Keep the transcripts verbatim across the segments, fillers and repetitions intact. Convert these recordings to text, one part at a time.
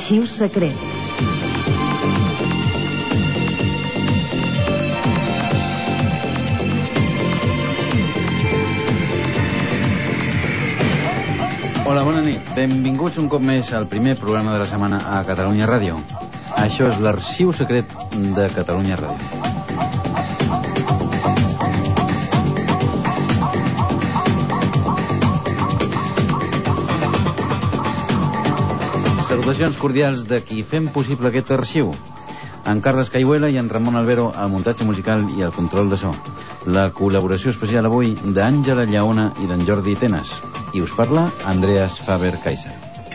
L'arxiu secret. Hola, bona nit. Benvinguts un cop més al primer programa de la setmana a Catalunya Ràdio. Això és l'Arxiu Secret de Catalunya Ràdio. Salutacions cordials de qui fem possible aquest arxiu. En Carles Caihuela i en Ramon Albero al muntatge musical i al control de so. La col·laboració especial avui d'Àngela Lleona i d'en Jordi Tenas. I us parla Andreas Faber-Kaiser.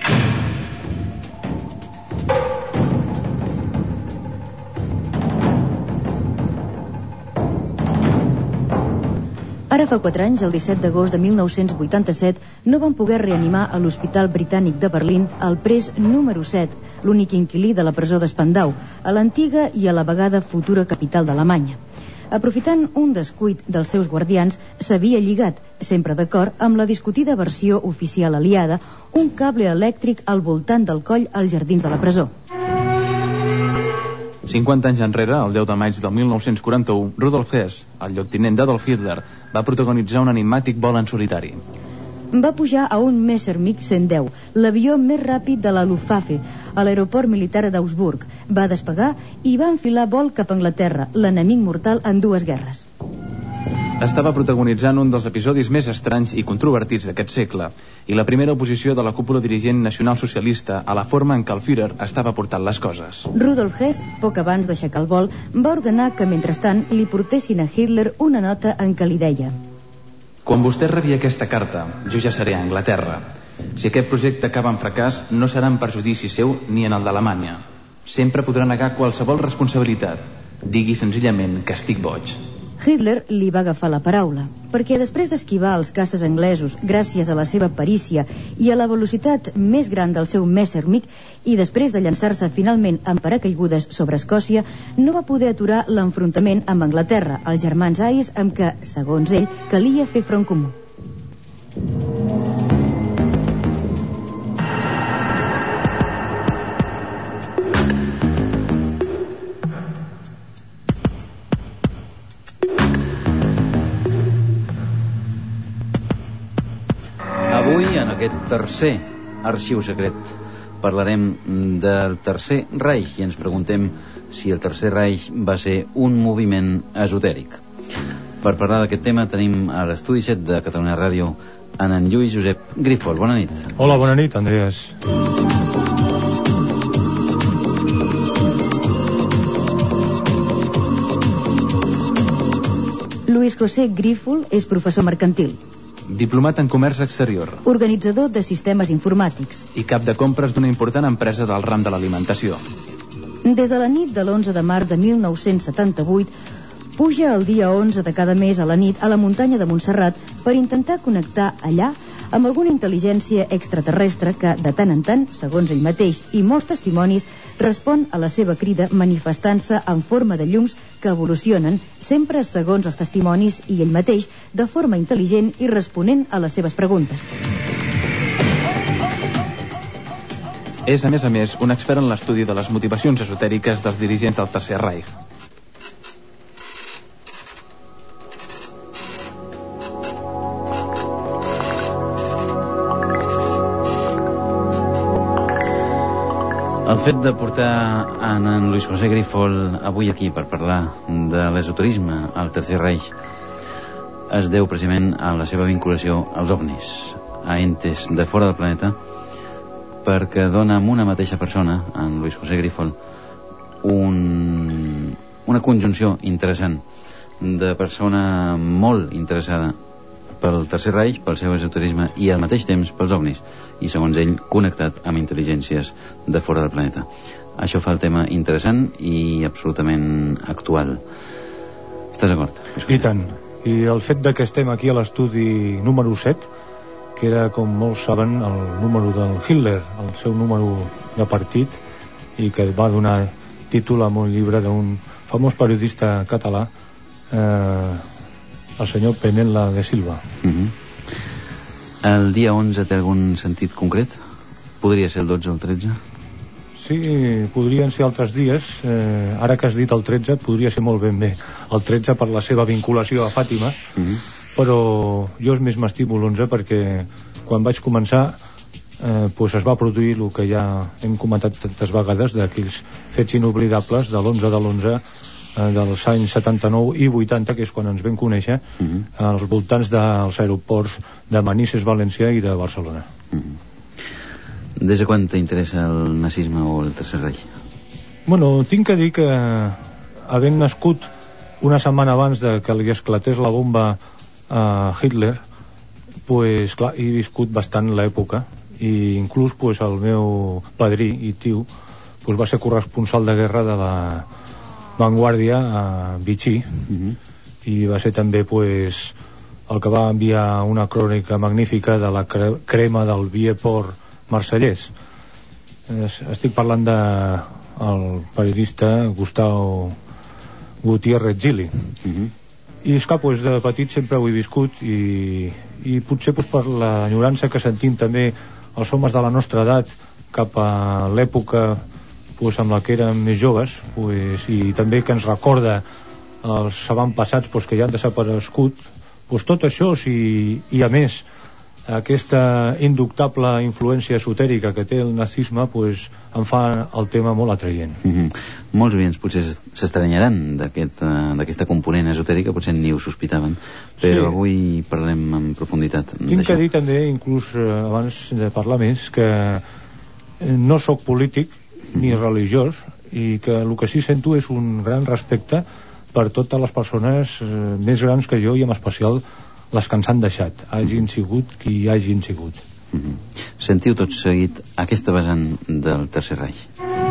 Ara fa quatre anys, el disset d'agost de mil nou-cents vuitanta-set, no van poder reanimar a l'Hospital Britànic de Berlín el pres número set, l'únic inquilí de la presó d'Spandau, a l'antiga i a la vegada futura capital d'Alemanya. Aprofitant un descuit dels seus guardians, s'havia lligat, sempre d'acord amb la discutida versió oficial aliada, un cable elèctric al voltant del coll als jardins de la presó. cinquanta anys enrere, el deu de maig del mil nou-cents quaranta-u, Rudolf Hess, el lloctinent d'Adolf Hitler, va protagonitzar un enigmàtic vol en solitari. Va pujar a un Messerschmitt cent deu, l'avió més ràpid de la Luftwaffe, a l'aeroport militar d'Augsburg. Va despegar i va enfilar vol cap a Anglaterra, l'enemic mortal en dues guerres. Estava protagonitzant un dels episodis més estranys i controvertits d'aquest segle, i la primera oposició de la cúpula dirigent nacionalsocialista a la forma en què el Führer estava portant les coses. Rudolf Hess, poc abans d'aixecar el vol, va ordenar que, mentrestant, li portessin a Hitler una nota en què li deia: quan vostè rebi aquesta carta, jo ja seré a Anglaterra. Si aquest projecte acaba en fracàs, no serà en perjudici seu ni en el d'Alemanya. Sempre podrà negar qualsevol responsabilitat. Digui senzillament que estic boig. Hitler li va agafar la paraula, perquè després d'esquivar els caces anglesos gràcies a la seva perícia i a la velocitat més gran del seu Messerschmitt, i després de llançar-se finalment en paracaigudes sobre Escòcia, no va poder aturar l'enfrontament amb Anglaterra, els germans aris amb què, segons ell, calia fer front comú. Avui, en aquest tercer arxiu secret, parlarem del Tercer Reich i ens preguntem si el Tercer Reich va ser un moviment esotèric. Per parlar d'aquest tema tenim a l'estudi set de Catalunya Ràdio en en Lluís Josep Grífol. Bona nit. Hola, bona nit, Andreas. Luis José Grífol és professor mercantil, diplomat en comerç exterior, organitzador de sistemes informàtics i cap de compres d'una important empresa del ram de l'alimentació. Des de la nit de l'onze de març de mil nou-cents setanta-vuit puja el dia onze de cada mes a la nit a la muntanya de Montserrat per intentar connectar allà amb alguna intel·ligència extraterrestre que, de tant en tant, segons ell mateix i molts testimonis, respon a la seva crida manifestant-se en forma de llums que evolucionen, sempre segons els testimonis i ell mateix, de forma intel·ligent i responent a les seves preguntes. És, a més a més, un expert en l'estudi de les motivacions esotèriques dels dirigents del Tercer Reich. El fet de portar en, en Luis José Grífol avui aquí per parlar de l'esoterisme al Tercer Reich es deu precisament a la seva vinculació als ovnis, a entes de fora del planeta, perquè dona amb una mateixa persona, en Luis José Grífol, un, una conjunció interessant de persona molt interessada pel Tercer Reich, pel seu esoterisme i al mateix temps pels ovnis, i segons ell connectat amb intel·ligències de fora del planeta. Això fa el tema interessant i absolutament actual. Estàs d'acord? I tant. I el fet de que estem aquí a l'estudi número set, que era, com molts saben, el número del Hitler, el seu número de partit, i que va donar títol a un llibre d'un famós periodista català, eh, el senyor Penella de Silva. Uh-huh. El dia onze té algun sentit concret? Podria ser el dotze o el tretze? Sí, podrien ser altres dies. Eh, ara que has dit el tretze, podria ser molt ben bé el tretze per la seva vinculació a Fàtima, mm-hmm. però jo més m'estimo l'onze perquè quan vaig començar eh, pues es va produir el que ja hem comentat tantes vegades, d'aquells fets inoblidables de l'onze de l'onze eh, dels anys setanta-nou i vuitanta, que és quan ens vam conèixer, mm-hmm. als voltants dels aeroports de Manises, València i de Barcelona. Mm-hmm. Des de quan t'interessa el nazisme o el Tercer Reich? Bueno, tinc que dir que havent nascut una setmana abans de que li esclatés la bomba a Hitler, pues clar, he viscut bastant l'època, i inclús pues, el meu padrí i tio pues, va ser corresponsal de guerra de la Vanguardia a Vichy, mm-hmm. i va ser també pues, el que va enviar una crònica magnífica de la cre crema del Vieux-Port marsellès. Estic parlant de el periodista Gustavo Gutiérrez Gili. Mm-hmm. I és que pues, de petit sempre ho he viscut i, i potser pues, per l'enyorança que sentim també els homes de la nostra edat cap a l'època pues, amb la que érem més joves, pues, i també que ens recorda els avantpassats pues, que ja han desaparegut, pues, tot això sí, i a més aquesta indubtable influència esotèrica que té el nazisme pues, em fa el tema molt atraient. Mm-hmm. Molts oients potser s'estranyaran d'aquesta aquest, component esotèrica, potser ni ho sospitaven, però sí. Avui parlem en profunditat. Tinc que dir també, inclús eh, abans de parlar més, que no sóc polític ni mm-hmm. religiós, i que el que sí sento és un gran respecte per totes les persones eh, més grans que jo, i en especial les que ens han deixat, hagin sigut qui hagin sigut. Mm-hmm. Sentiu tot seguit aquesta vessant del Tercer Reich.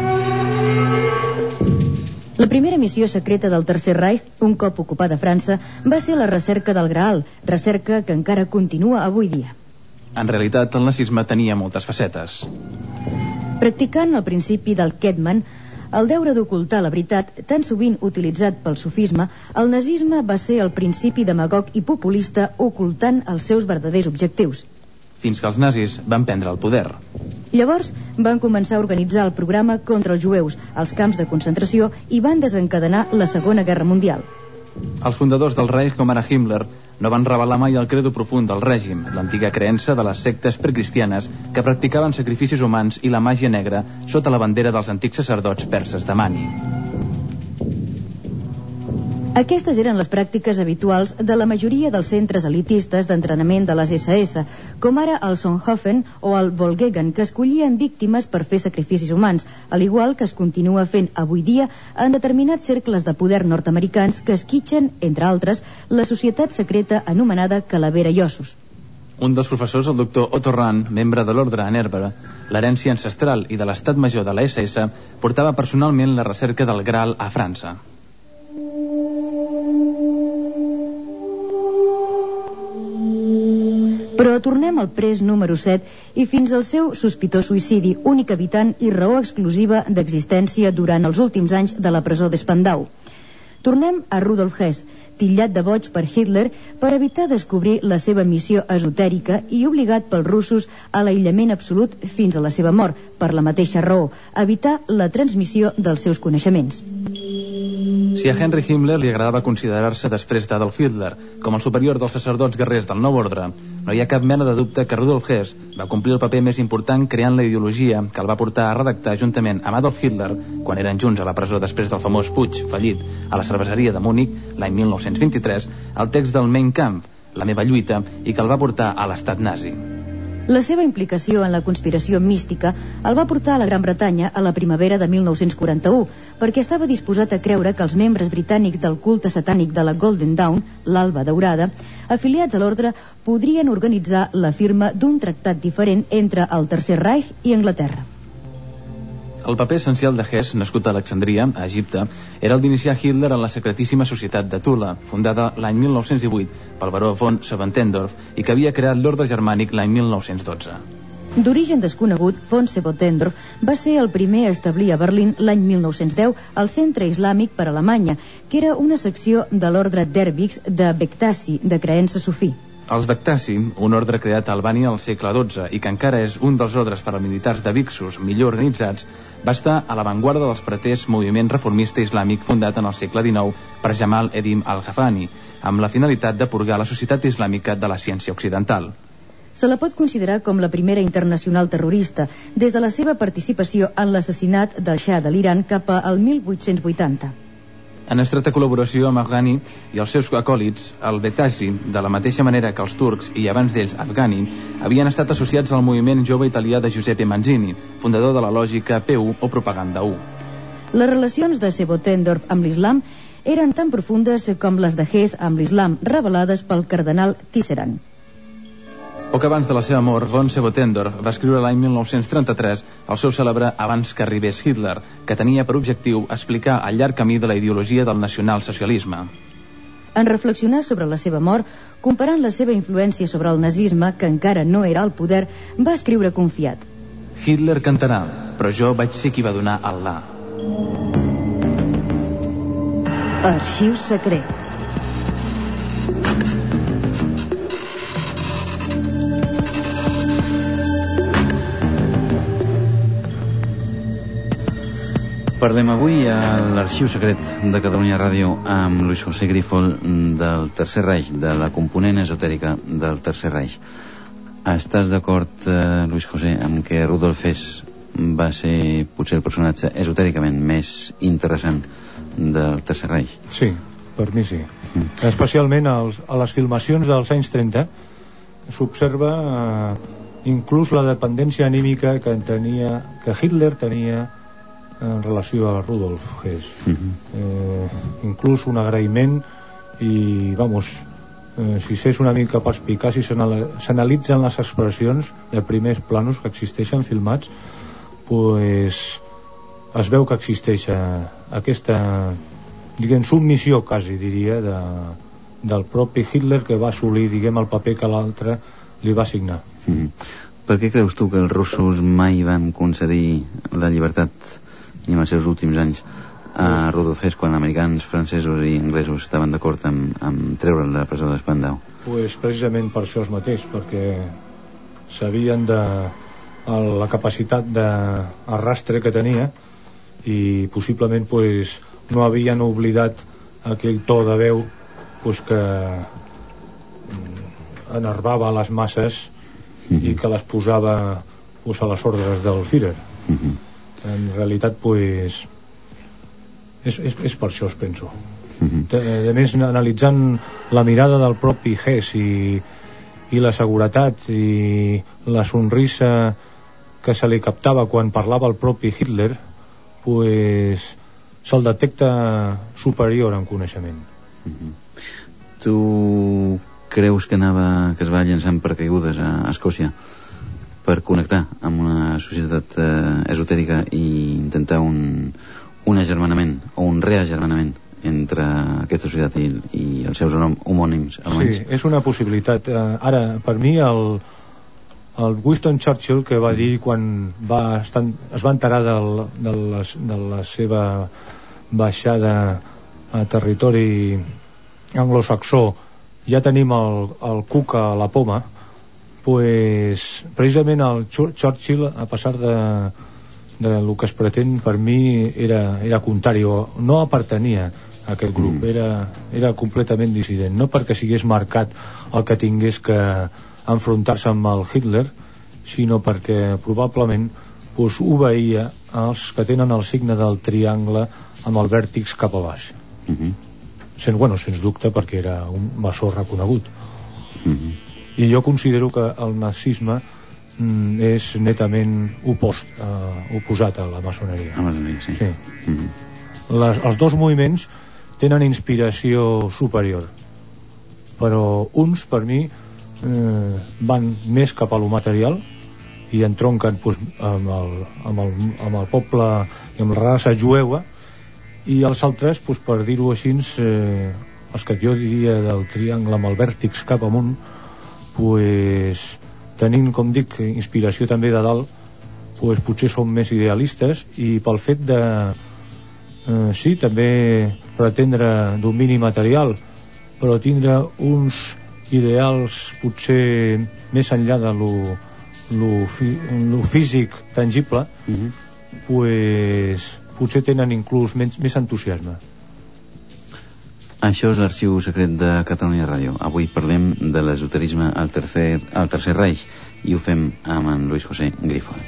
La primera missió secreta del Tercer Reich, un cop ocupada França, va ser la recerca del Graal, recerca que encara continua avui dia. En realitat, el nazisme tenia moltes facetes. Practicant el principi del Kettmann, el deure d'ocultar la veritat, tan sovint utilitzat pel sofisme, el nazisme va ser el principi demagog i populista ocultant els seus verdaders objectius. Fins que els nazis van prendre el poder. Llavors van començar a organitzar el programa contra els jueus, als camps de concentració, i van desencadenar la Segona Guerra Mundial. Els fundadors del Reich, com ara Himmler, no van revelar mai el credo profund del règim, l'antiga creença de les sectes precristianes que practicaven sacrificis humans i la màgia negra sota la bandera dels antics sacerdots perses de Mani. Aquestes eren les pràctiques habituals de la majoria dels centres elitistes d'entrenament de les esse esse, com ara el Sonthofen o el Volkswagen, que escollien víctimes per fer sacrificis humans, al igual que es continua fent avui dia en determinats cercles de poder nord-americans que esquitxen, entre altres, la societat secreta anomenada Calavera i Ossos. Un dels professors, el doctor Otto Rahn, membre de l'ordre a Nerva, l'herència ancestral i de l'estat major de la esse esse, portava personalment la recerca del Graal a França. Però tornem al pres número set i fins al seu sospitós suïcidi, únic habitant i raó exclusiva d'existència durant els últims anys de la presó de Spandau. Tornem a Rudolf Hess, titllat de boig per Hitler per evitar descobrir la seva missió esotèrica i obligat pels russos a l'aïllament absolut fins a la seva mort, per la mateixa raó, evitar la transmissió dels seus coneixements. Si a Henry Himmler li agradava considerar-se després d'Adolf Hitler com el superior dels sacerdots guerrers del nou ordre, no hi ha cap mena de dubte que Rudolf Hess va complir el paper més important creant la ideologia que el va portar a redactar juntament amb Adolf Hitler, quan eren junts a la presó després del famós putsch fallit a la cerveseria de Múnich l'any mil nou-cents vint-i-tres, el text del Mein Kampf, la meva lluita, i que el va portar a l'estat nazi. La seva implicació en la conspiració mística el va portar a la Gran Bretanya a la primavera de mil nou-cents quaranta-u, perquè estava disposat a creure que els membres britànics del culte satànic de la Golden Dawn, l'Alba Daurada, afiliats a l'ordre, podrien organitzar la firma d'un tractat diferent entre el Tercer Reich i Anglaterra. El paper essencial de Hess, nascut a Alexandria, a Egipte, era el d'iniciar Hitler en la secretíssima societat de Tula, fundada l'any mil nou-cents divuit pel baró von Seventendorf i que havia creat l'ordre germànic l'any mil nou-cents dotze. D'origen desconegut, von Seventendorf va ser el primer a establir a Berlín l'any mil nou-cents deu el Centre Islàmic per Alemanya, que era una secció de l'ordre d'Erbics de Bektasi, de creença sufí. Els Bektassi, un ordre creat a Albània al segle dotze i que encara és un dels ordres paramilitars de Viksus millor organitzats, va estar a l'avantguarda dels preters moviment reformista islàmic fundat en el segle dinou per Jamal Eddin al-Ghafani, amb la finalitat de purgar la societat islàmica de la ciència occidental. Se la pot considerar com la primera internacional terrorista, des de la seva participació en l'assassinat del Shah de l'Iran cap al mil vuit-cents vuitanta. En estreta col·laboració amb Afghani i els seus acòlits, el Bektassi, de la mateixa manera que els turcs i abans d'ells Afghani, havien estat associats al moviment jove italià de Giuseppe Manzini, fundador de la lògica P U o Propaganda u. Les relacions de Sebotendorf amb l'islam eren tan profundes com les de Hess amb l'islam, revelades pel cardenal Tisserand. Poc abans de la seva mort, von Sebotendorf va escriure l'any mil nou-cents trenta-tres el seu cèlebre Abans que arribés Hitler, que tenia per objectiu explicar el llarg camí de la ideologia del nacionalsocialisme. En reflexionar sobre la seva mort, comparant la seva influència sobre el nazisme, que encara no era al poder, va escriure confiat: Hitler cantarà, però jo vaig ser qui va donar el la. Arxiu secret. Parlem avui a l'Arxiu Secret de Catalunya Ràdio amb Luis José Grífol del Tercer Reich, de la component esotèrica del Tercer Reich. Estàs d'acord, eh, Luis José, amb que Rudolf Hess va ser potser el personatge esotèricament més interessant del Tercer Reich? Sí, per mi sí. Mm. Especialment als, a les filmacions dels anys trenta s'observa eh, inclús la dependència anímica que tenia, que Hitler tenia en relació a Rudolf Hess. Uh-huh. eh, inclús un agraïment i, vamos, eh, si s'és una mica perspicaç i s'analitzen les expressions de primers planos que existeixen filmats, pues es veu que existeix aquesta, diguem, submissió quasi, diria, de, del propi Hitler, que va assolir, diguem, el paper que l'altre li va assignar. Uh-huh. Per què creus tu que els russos mai van concedir la llibertat i en els seus últims anys a Rudolf Hess, quan americans, francesos i anglesos estaven d'acord amb, amb treure'l de la presó de Spandau? Pues precisament per això mateix, perquè sabien de la capacitat d'arrastre que tenia i possiblement pues, no havien oblidat aquell to de veu pues, que enervava les masses uh-huh. i que les posava pues, a les ordres del Führer. Uh-huh. En realitat pues, és, és, és per això, es penso. Uh-huh. de, de més, analitzant la mirada del propi Hess i, i la seguretat i la sonrisa que se li captava quan parlava el propi Hitler, pues, se'l detecta superior en coneixement. Uh-huh. Tu creus que anava, que es va llançar en paracaigudes a Escòcia per connectar amb una societat eh, esotèrica i intentar un, un agermanament o un reagermanament entre aquesta societat i, i els seus homònims alemanys? Sí, és una possibilitat. Eh, ara, per mi, el, el Winston Churchill, que va dir quan va estar, es va enterar del, de, la, de la seva baixada a territori anglosaxó, ja tenim el, el cuc a la poma, pues, precisament el Churchill, a pesar de, de lo que es pretén, per mi era, era contrari, o no appartenia a aquest grup, mm. era, era completament dissident, no perquè sigués marcat el que tingués que enfrontar-se amb el Hitler, sinó perquè probablement pues, obeïa els que tenen el signe del triangle amb el vèrtex cap a baix. Mm-hmm. Sens, bueno, sens dubte, perquè era un maçó reconegut. Mm-hmm. I jo considero que el nazisme mm, és netament opost, eh, oposat a la maçoneria. A la maçoneria, sí. sí. Mm-hmm. Les, els dos moviments tenen inspiració superior, però uns, per mi, eh, van més cap a lo material i entronquen pues, amb, el, amb, el, amb el poble i amb la raça jueva, i els altres, pues, per dir-ho així, eh, els que jo diria del triangle amb el vèrtex cap amunt, pues, tenint, com dic, inspiració també de dalt, pues, potser són més idealistes, i pel fet de eh, sí, també pretendre domini material, però tindre uns ideals potser més enllà de lo, lo, lo físic tangible, uh-huh. pues, potser tenen inclús més, més entusiasme. Això és l'Arxiu Secret de Catalunya Ràdio. Avui parlem de l'esoterisme al tercer, al tercer Reich i ho fem amb en Luis José Grifol.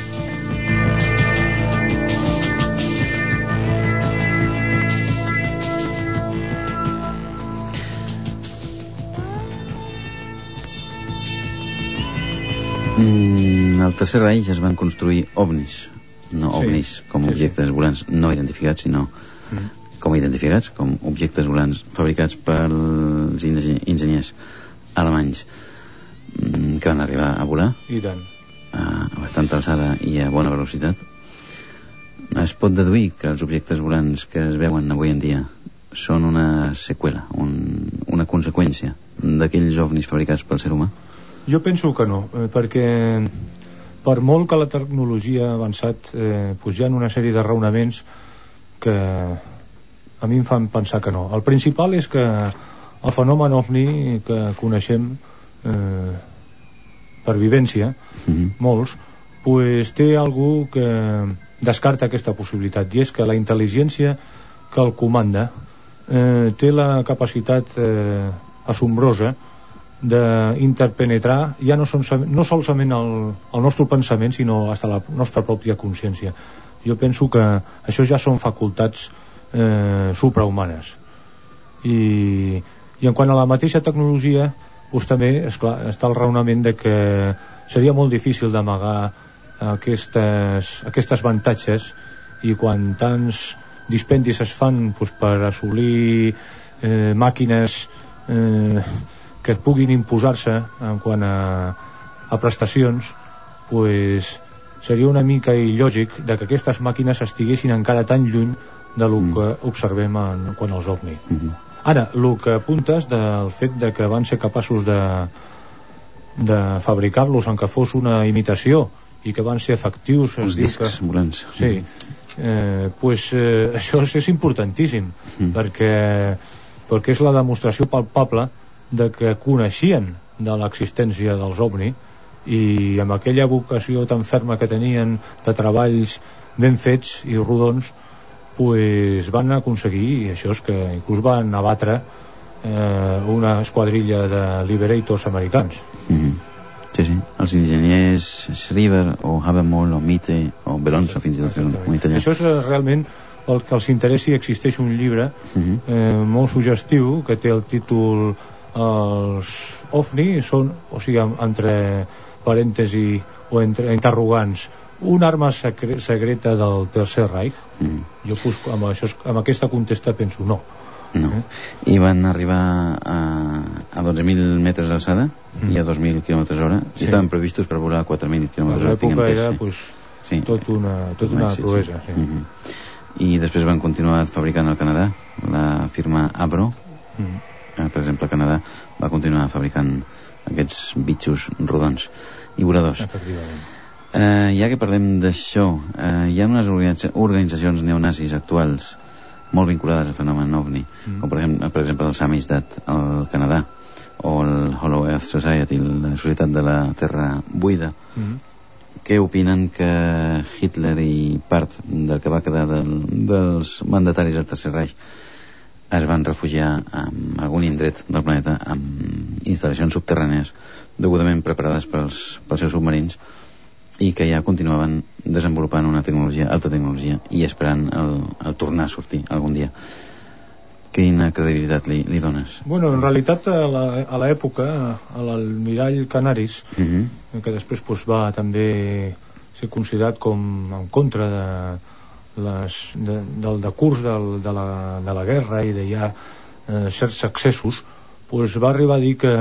Al Tercer Reich es van construir ovnis, no ovnis sí, com sí, objectes sí. volants no identificats, sinó mm. com identificats, com objectes volants fabricats pels enginyers alemanys que van arribar a volar I tant. a bastanta alçada i a bona velocitat. Es pot deduir que els objectes volants que es veuen avui en dia són una seqüela, un, una conseqüència d'aquells ovnis fabricats pel ser humà? Jo penso que no, eh, perquè per molt que la tecnologia ha avançat, eh, pues hi ha una sèrie de raonaments que a mi em fan pensar que no. El principal és que el fenomen ovni que coneixem eh, per vivència, mm-hmm. molts, pues té algú que descarta aquesta possibilitat, i és que la intel·ligència que el comanda eh, té la capacitat eh, assombrosa d'interpenetrar ja no, son, no solament el, el nostre pensament, sinó fins a la nostra pròpia consciència. Jo penso que això ja són facultats eh, suprahumanes. I, i en quant a la mateixa tecnologia, doncs també esclar, està el raonament de que seria molt difícil d'amagar aquestes, aquestes avantatges, i quan tants dispendis es fan doncs, per assolir eh, màquines eh, que puguin imposar-se en quant a, a prestacions, pues, seria una mica il·lògic de que aquestes màquines estiguessin encara tan lluny de lo mm. que observem en, quan els ovni. Mm-hmm. Ara, el que apuntes del fet de que van ser capaços de, de fabricar-los en que fos una imitació i que van ser efectius, els discs que... volants. Sí, eh, pues, eh, això és importantíssim, mm. perquè, perquè és la demostració palpable de que coneixien de l'existència dels ovni, i amb aquella vocació tan ferma que tenien de treballs ben fets i rodons, pues van aconseguir, i això és que inclús van abatre eh, una esquadrilla de liberators americans. Mm-hmm. Sí, sí, els enginyers Shriver o Habermall o Mitte o Belonzo, fins i tot un italià. Això és realment el que els interessi. Existeix un llibre mm-hmm. eh, molt suggestiu que té el títol Els ovni són, o sigui, entre parèntesi o entre interrogants, una arma secre secreta del Tercer Reich. Mm. Jo pues, amb, això, amb aquesta contesta penso no. No. Eh? I van arribar a, a dotze mil metres d'alçada mm. i a dos mil quilòmetres hora, sí. I estaven previstos per volar a quatre mil quilòmetres hora. L'època era sí. pues, sí. tot una, tot tot una proesa. Sí. Sí. Mm-hmm. I després van continuar fabricant al Canadà, la firma Avro. Mm. Per exemple, Canadà va continuar fabricant aquests bitxos rodons i voladors. Efectivament. Eh, ja que parlem d'això, eh, hi ha unes organitzacions neonazis actuals molt vinculades al fenomen ovni, mm. com per exemple, per exemple el Samizdat al Canadà, o el Hollow Earth Society, la Societat de la Terra Buida, mm. que opinen que Hitler i part del que va quedar del, dels mandataris del Tercer Reich es van refugiar en algun indret del planeta amb instal·lacions subterrànies degudament preparades pels, pels seus submarins, i que ja continuaven desenvolupant una tecnologia, alta tecnologia, i esperant el, el tornar a sortir algun dia. Quina credibilitat li, li dones? Bueno, en realitat a l'època a l'almirall Canaris, uh-huh. que després pues, va també ser considerat com en contra de Les, de, del decurs del, de, la, de la guerra i de ja eh, certs excessos, pues va arribar a dir que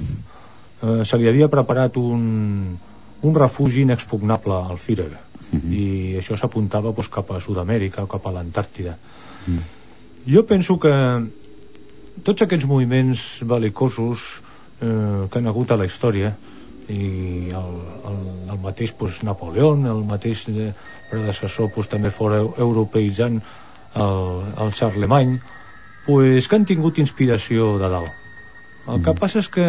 eh, se li havia preparat un, un refugi inexpugnable al Führer, mm-hmm. i això s'apuntava pues, cap a Sud-amèrica o cap a l'Antàrtida. Mm. Jo penso que tots aquests moviments belicosos eh, que han hagut a la història, i el, el, el mateix pues, Napoleón, el mateix de, predecessor pues, també fora europeïtzant el, el Charlemagne, pues, que han tingut inspiració de dalt. El que passa és que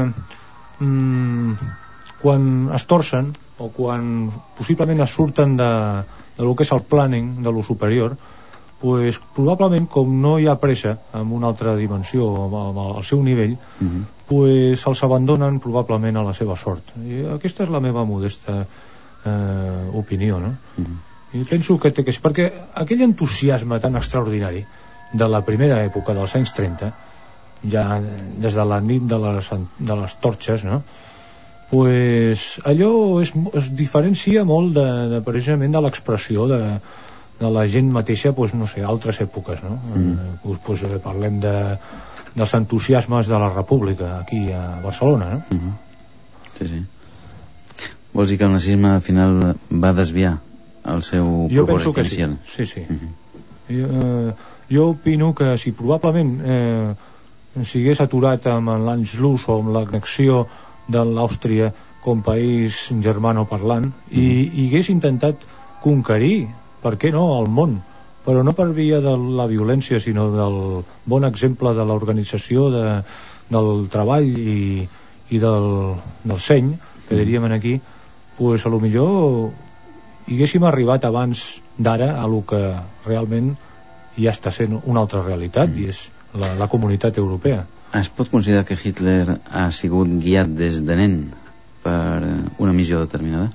mm, quan es torcen o quan possiblement es surten de, de lo que és el planning de lo superior, pues, probablement com no hi ha pressa en una altra dimensió al seu nivell, uh-huh. pues, els abandonen probablement a la seva sort. I aquesta és la meva modesta eh, opinió, no? Uh-huh. I penso que té que ser, perquè aquell entusiasme tan extraordinari de la primera època dels anys trenta, ja des de la nit de les, de les torxes, no? Pues, allò es, es diferencia molt de, de, precisament de l'expressió de de la gent mateixa, pues, no sé, altres èpoques, no? Mm. Eh, pues, eh, parlem de, dels entusiasmes de la República aquí a Barcelona, no? Mm-hmm. Sí, sí. Vols dir que el nazisme al final va desviar el seu jo penso que inicial? Sí, sí, sí. Mm-hmm. jo, eh, jo opino que si probablement eh, s'hagués aturat amb l'Anschluss o amb l'annexió de l'Àustria com país germanoparlant mm-hmm. i, i hagués intentat conquerir, per què no, el món, però no per via de la violència, sinó del bon exemple de l'organització de, del treball i, i del, del seny, que diríem aquí, pues a lo millor hi haguéssim arribat abans d'ara a lo que realment ja està sent una altra realitat, mm. i és la, la comunitat europea. Es pot considerar que Hitler ha sigut guiat des de nen per una missió determinada?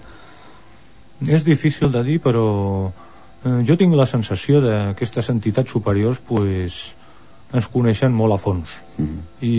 És difícil de dir, però eh, jo tinc la sensació que aquestes entitats superiors pues, ens coneixen molt a fons. Mm. I,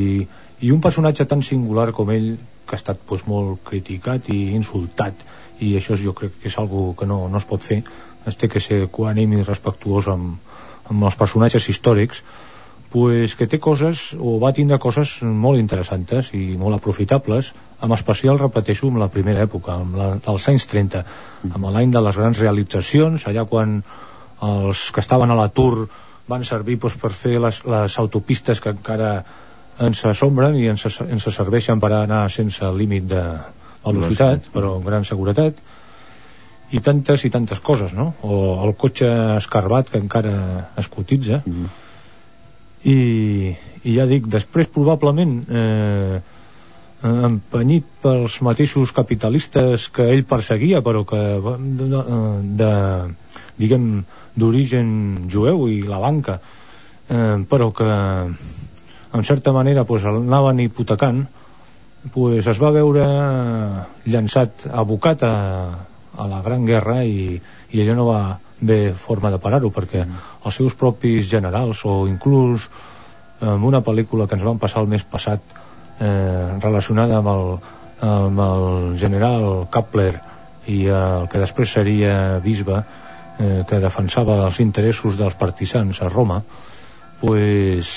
i un personatge tan singular com ell, que ha estat pues, molt criticat i insultat, i això jo crec que és algo que no, no es pot fer, es té que ser equànim i respectuós amb, amb els personatges històrics, pues, que té coses, o va tindre coses molt interessants i molt aprofitables, en especial, repeteixo, en la primera època, amb la, dels anys trenta, amb l'any de les grans realitzacions, allà quan els que estaven a l'atur van servir pues, per fer les, les autopistes que encara ens assombren i ens, ens serveixen per anar sense límit de velocitat, però amb gran seguretat, i tantes i tantes coses, no? O el cotxe escarbat que encara es cotitza. Mm. I, i ja dic, després probablement eh, empenyit pels mateixos capitalistes que ell perseguia, però que de, de, diguem, d'origen jueu i la banca, eh, però que en certa manera pues, l'anaven hipotecant, pues, es va veure llançat, abocat a, a la Gran Guerra, i, i allò no va bé forma de parar-ho, perquè els seus propis generals, o inclús en una pel·lícula que ens van passar el mes passat eh, relacionada amb el, amb el general Kappler i el que després seria bisbe, eh, que defensava els interessos dels partisans a Roma, pues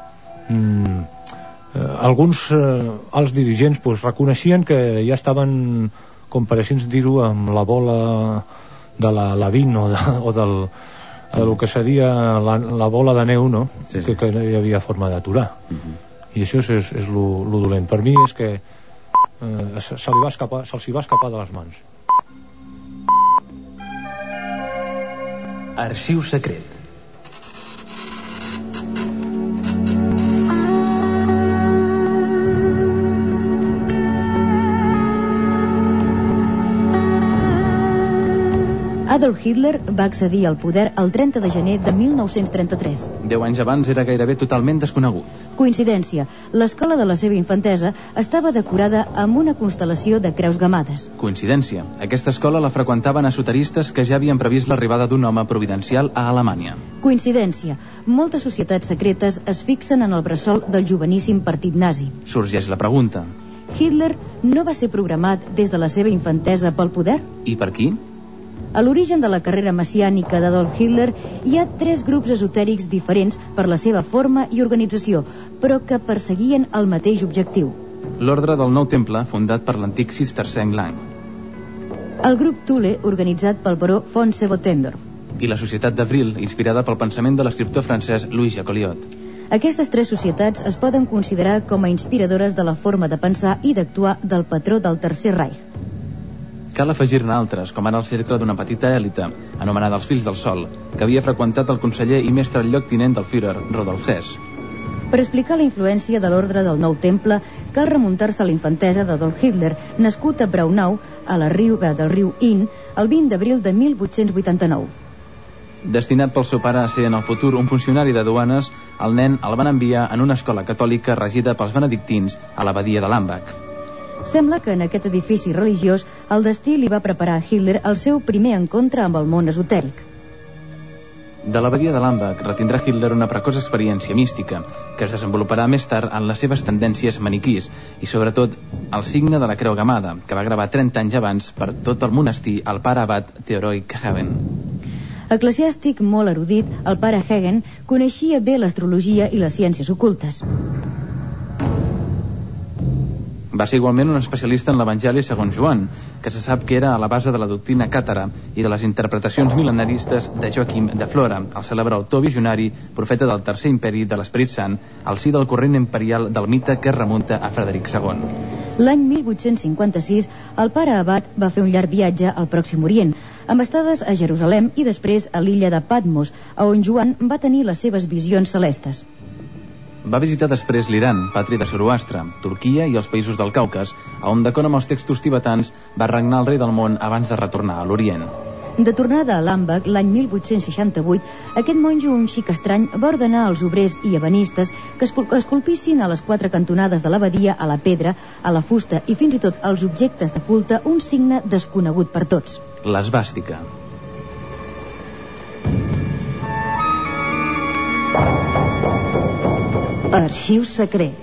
mm, eh, alguns eh, alts dirigents pues, reconeixien que ja estaven, com per així dir-ho, amb la bola de la Lavín o, de, o del, del que seria la, la bola de neu, no? Sí, sí. Que, que no hi havia forma d'aturar. Uh-huh. I això és, és, és lo, lo dolent. Per mi és que eh, se, se li va escapar, se'ls hi va escapar de les mans. Arxiu secret. Adolf Hitler va accedir al poder el trenta de gener de mil nou-cents trenta-tres. Deu anys abans era gairebé totalment desconegut. Coincidència, l'escola de la seva infantesa estava decorada amb una constel·lació de creus gamades. Coincidència, aquesta escola la freqüentaven esoteristes que ja havien previst l'arribada d'un home providencial a Alemanya. Coincidència, moltes societats secretes es fixen en el bressol del joveníssim partit nazi. Sorgeix la pregunta: Hitler no va ser programat des de la seva infantesa pel poder? I per qui? A l'origen de la carrera messiànica d'Adolf Hitler hi ha tres grups esotèrics diferents per la seva forma i organització, però que perseguien el mateix objectiu. L'ordre del Nou Temple, fundat per l'antic cistercenc Lang. El grup Thule, organitzat pel baró von Sebotendorf. I la Societat d'Avril, inspirada pel pensament de l'escriptor francès Louis Jacoliot. Aquestes tres societats es poden considerar com a inspiradores de la forma de pensar i d'actuar del patró del Tercer Reich. Cal afegir-ne altres, com ara el cercle d'una petita èlita, anomenada els Fills del Sol, que havia freqüentat el conseller i mestre lloctinent del Führer, Rudolf Hess. Per explicar la influència de l'ordre del Nou Temple, cal remuntar-se a la infantesa d'Adolf Hitler, nascut a Braunau, a la riba del riu Inn, el vint d'abril de mil vuit-cents vuitanta-nou. Destinat pel seu pare a ser en el futur un funcionari de duanes, el nen el van enviar en una escola catòlica regida pels benedictins a l'abadia de Lambach. Sembla que en aquest edifici religiós el destí li va preparar a Hitler el seu primer encontre amb el món esotèric. De l'abadia de Lambach retindrà Hitler una precoç experiència mística, que es desenvoluparà més tard en les seves tendències maniquís i, sobretot, el signe de la creu gamada, que va gravar trenta anys abans per tot el monestir el pare abat Theodoric Hagen. Eclesiàstic molt erudit, el pare Hagen coneixia bé l'astrologia i les ciències ocultes. Va ser igualment un especialista en l'Evangeli segons Joan, que se sap que era a la base de la doctrina càtara i de les interpretacions mil·lenaristes de Joaquim de Flora, el cèlebre autor visionari, profeta del Tercer Imperi de l'Esperit Sant, al si del corrent imperial del mite que es remunta a Frederic segon. L'any mil vuit-cents cinquanta-sis, el pare abat va fer un llarg viatge al Pròxim Orient, amb estades a Jerusalem i després a l'illa de Patmos, on Joan va tenir les seves visions celestes. Va visitar després l'Iran, patri de Zoroastre, Turquia i els països del Caucas, on, d'acord amb els textos tibetans, va regnar el rei del món abans de retornar a l'Orient. De tornada a Lambach, l'any mil vuit-cents seixanta-vuit, aquest monjo un xic estrany va ordenar als obrers i ebenistes que esculpissin a les quatre cantonades de l'abadia, a la pedra, a la fusta i fins i tot als objectes de culte un signe desconegut per tots. L'esvàstica. Arxiu secret.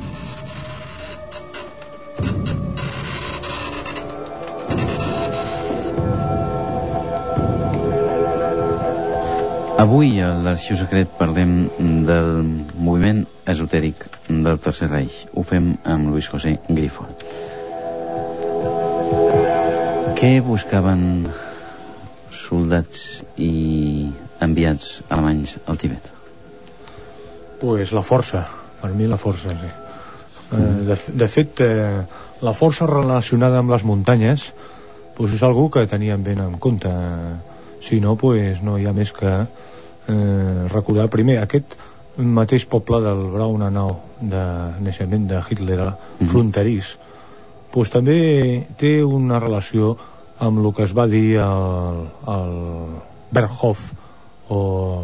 Avui a l'Arxiu Secret parlem del moviment esotèric del Tercer Reich. Ho fem amb Luis José Grifol. Què buscaven soldats i enviats alemanys al Tibet? Pues la força, per mi la força, sí. Eh, de, de fet, eh, la força relacionada amb les muntanyes pues és algú que tenien ben en compte. Si no, pues no hi ha més que eh, recordar primer aquest mateix poble del Braunau de naixement de Hitler, mm-hmm. fronterís, pues també té una relació amb el que es va dir al, al Berghof, o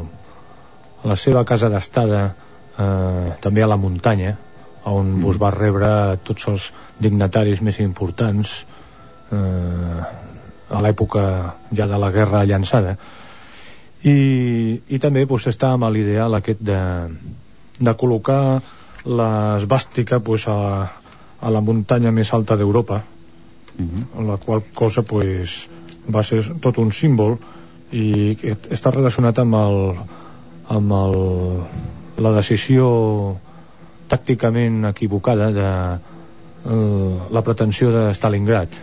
a la seva casa d'estada, eh, també a la muntanya, on mm. us va rebre tots els dignataris més importants eh, a l'època ja de la guerra llançada. I, i també pues, està amb l'ideal aquest de, de col·locar l'esvàstica pues, a, a la muntanya més alta d'Europa, mm-hmm. la qual cosa pues, va ser tot un símbol i està relacionat amb el amb el, la decisió tàcticament equivocada de uh, la pretensió de Stalingrad.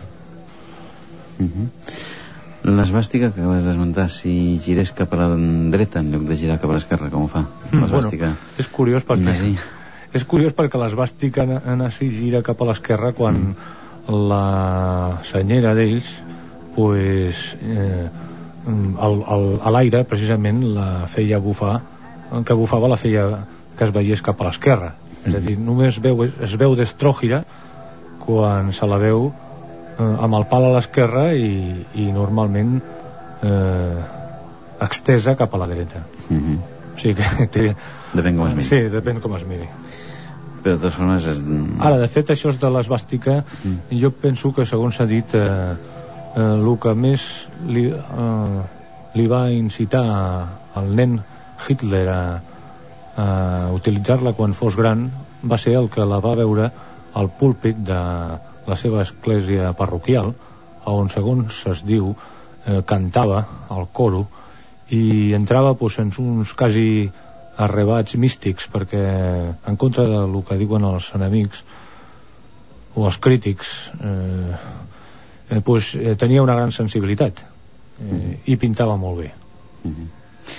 Mm-hmm. L'esvàstica que acabes d'esmentar, si girés cap a la dreta en lloc de girar cap a l'esquerra, com ho fa? L'esvàstica bueno, és curiós perquè nazi. És curiós perquè l'esvàstica nazi gira cap a l'esquerra quan mm. la senyera d'ells pues eh, El, el, a l'aire precisament la feia bufar, que bufava la feia que es veiés cap a l'esquerra. És a dir, només veu, es veu d'estrògira quan se la veu eh, amb el pal a l'esquerra i, i normalment eh, extesa cap a la dreta. Mm-hmm. O sigui que té... Depèn com es miri. Sí, depèn com es miri. Però de totes formes... És... Ara, de fet, això de l'esvàstica, mm. jo penso que, segons s'ha dit, eh, eh, el que més li, eh, li va incitar al nen Hitler a, a utilitzar-la quan fos gran va ser el que la va veure al púlpit de la seva església parroquial, on, segons es diu, eh, cantava al coro i entrava pues, en uns quasi arrebats místics, perquè en contra del que diuen els enemics o els crítics eh, eh, pues, eh, tenia una gran sensibilitat eh, mm-hmm. i pintava molt bé. Mm-hmm.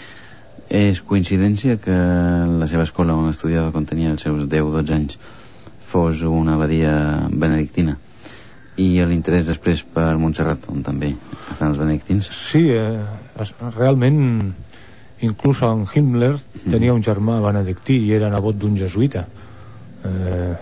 És coincidència que la seva escola on estudiava quan tenia els seus deu dotze anys fos una abadia benedictina i l'interès després per Montserrat, on també estan els benedictins? Sí, eh, realment inclús en Himmler tenia un germà benedictí i era nebot d'un jesuïta. eh,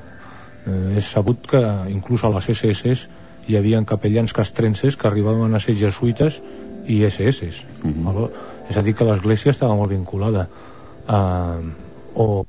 eh, és sabut que inclús a les S S hi havia capellans castrenses que arribaven a ser jesuïtes i S S. Mm-hmm. És a dir, que l'església estava molt vinculada a... o,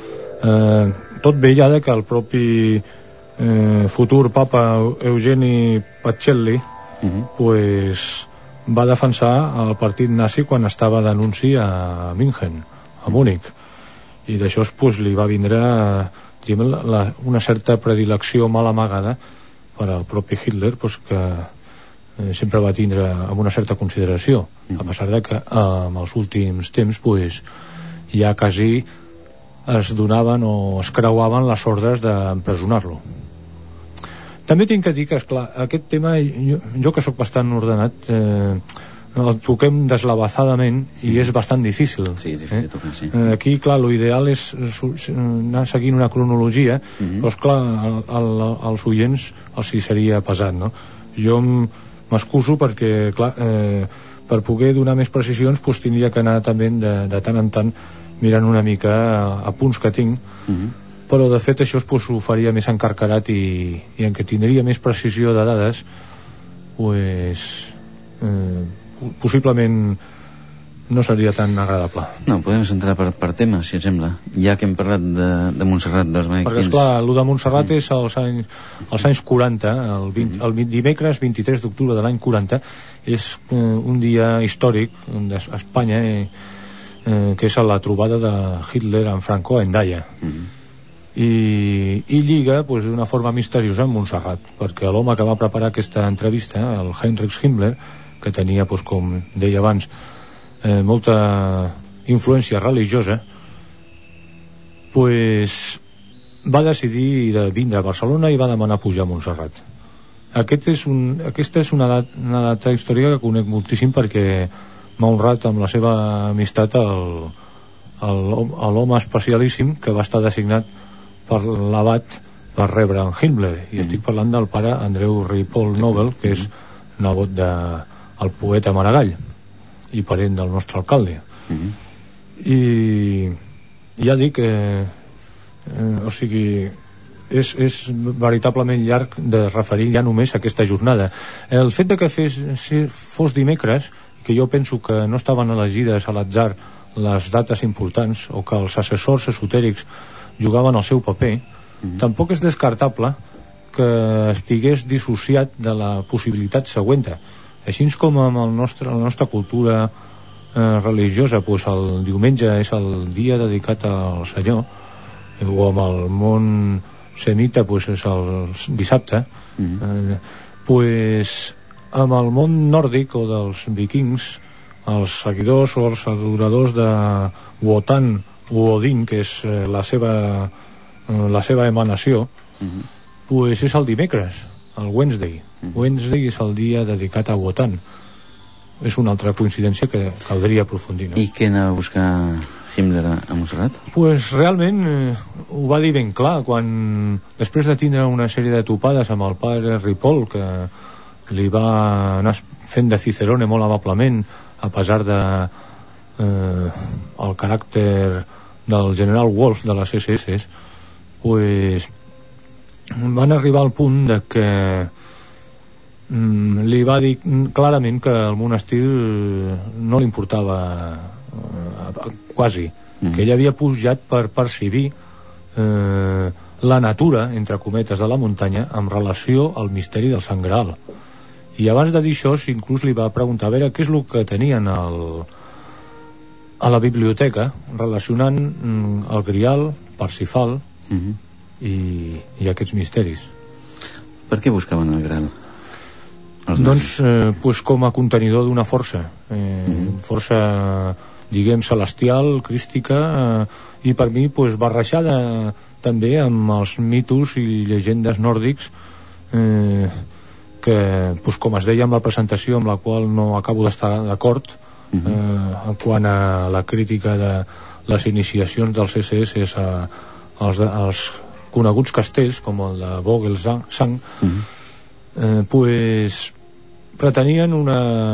eh, tot ve ja de que el propi eh, futur papa Eugeni Pacelli mm-hmm. pues, va defensar el partit nazi quan estava d'anunci a München, a Múnich, i d'això pues, li va vindre diguem, la, una certa predilecció mal amagada per al propi Hitler, pues, que eh, sempre va tindre amb una certa consideració, a pesar de que eh, en els últims temps pues, ja quasi es donaven o es creuaven les ordres d'empresonar-lo. També tinc que dir que, esclar, aquest tema, jo, jo que sóc bastant ordenat, eh, el toquem deslavazadament i és bastant difícil. Sí, és difícil eh? tocar, sí. Eh, aquí, clar, l'ideal és anar seguint una cronologia, mm-hmm. però, esclar, el, el, els oients els hi seria pesat, no? Jo m'excuso perquè, clar, eh, per poder donar més precisions, doncs tindria que anar també de, de tant en tant mirant una mica a, a punts que tinc, mm-hmm. però de fet això pues, ho faria més encarcarat i, i en què tindria més precisió de dades, pues, eh, possiblement no seria tan agradable. No, podem centrar per, per temes, si et sembla, ja que hem parlat de, de Montserrat, dels benedictins. Perquè, esclar, el de Montserrat mm. és als anys, als anys quaranta, el, vint, mm. el dimecres vint-i-tres d'octubre de l'any quaranta, és eh, un dia històric d'Espanya, eh, eh, que és la trobada de Hitler amb Franco a Hendaya. Mm. I, i lliga pues, d'una forma misteriosa amb Montserrat, perquè l'home que va preparar aquesta entrevista, el Heinrich Himmler, que tenia, pues, com deia abans, eh, molta influència religiosa, pues, va decidir de vindre a Barcelona i va demanar pujar a Montserrat. Aquest és un, aquesta és una, dat, una data històrica que conec moltíssim perquè m'ha honrat amb la seva amistat el, el, l'home especialíssim que va estar designat per l'abat per rebre en Himmler, i mm. estic parlant del pare Andreu Ripoll Nobel, que és nebot de el poeta Maragall i parent del nostre alcalde. Mm-hmm. I ja dic eh, eh, o sigui és, és veritablement llarg de referir ja només a aquesta jornada. El fet de que fes, fos dimecres, que jo penso que no estaven elegides a l'atzar les dates importants o que els assessors esotèrics jugaven el seu paper, mm-hmm. tampoc és descartable que estigués dissociat de la possibilitat següent. Així com amb el nostre, la nostra cultura eh, religiosa, pues el diumenge és el dia dedicat al Senyor, eh, o amb el món semita pues és el dissabte, mm-hmm. eh, pues amb el món nòrdic o dels vikings, els seguidors o els adoradors de Wotan o Odin, que és eh, la seva eh, la seva emanació, mm-hmm. pues és el dimecres, el Wednesday. Mm-hmm. Wednesday és el dia dedicat a Wotan. És una altra coincidència que caldria aprofundir, no? I què anava a buscar Himmler a, a Montserrat? Pues realment eh, ho va dir ben clar quan, després de tindre una sèrie de topades amb el pare Ripoll, que li va anar fent de Cicerone molt amablement, a pesar de eh, el caràcter del general Wolf de les S S, pues van arribar al punt de que mm, li va dir clarament que el monestir no li importava eh, quasi, mm. que ell havia pujat per percibir eh, la natura, entre cometes, de la muntanya en relació al misteri del Sant Graal. I abans de dir això, inclús li va preguntar a veure què és el que tenien el, a la biblioteca, relacionant mm, el Grial, Parsifal, mm-hmm. i, i aquests misteris. Per què buscaven el Graal? Doncs eh, pues com a contenidor d'una força, eh, mm-hmm. força, diguem, celestial, crística, eh, i per mi pues, barrejada també amb els mitos i llegendes nòrdics, eh, que, pues, com es deia amb la presentació, amb la qual no acabo d'estar d'acord, uh-huh. eh, quant a la crítica de les iniciacions dels S S a, als, als coneguts castells, com el de Vogelsang, uh-huh. eh, pues, pretenien una,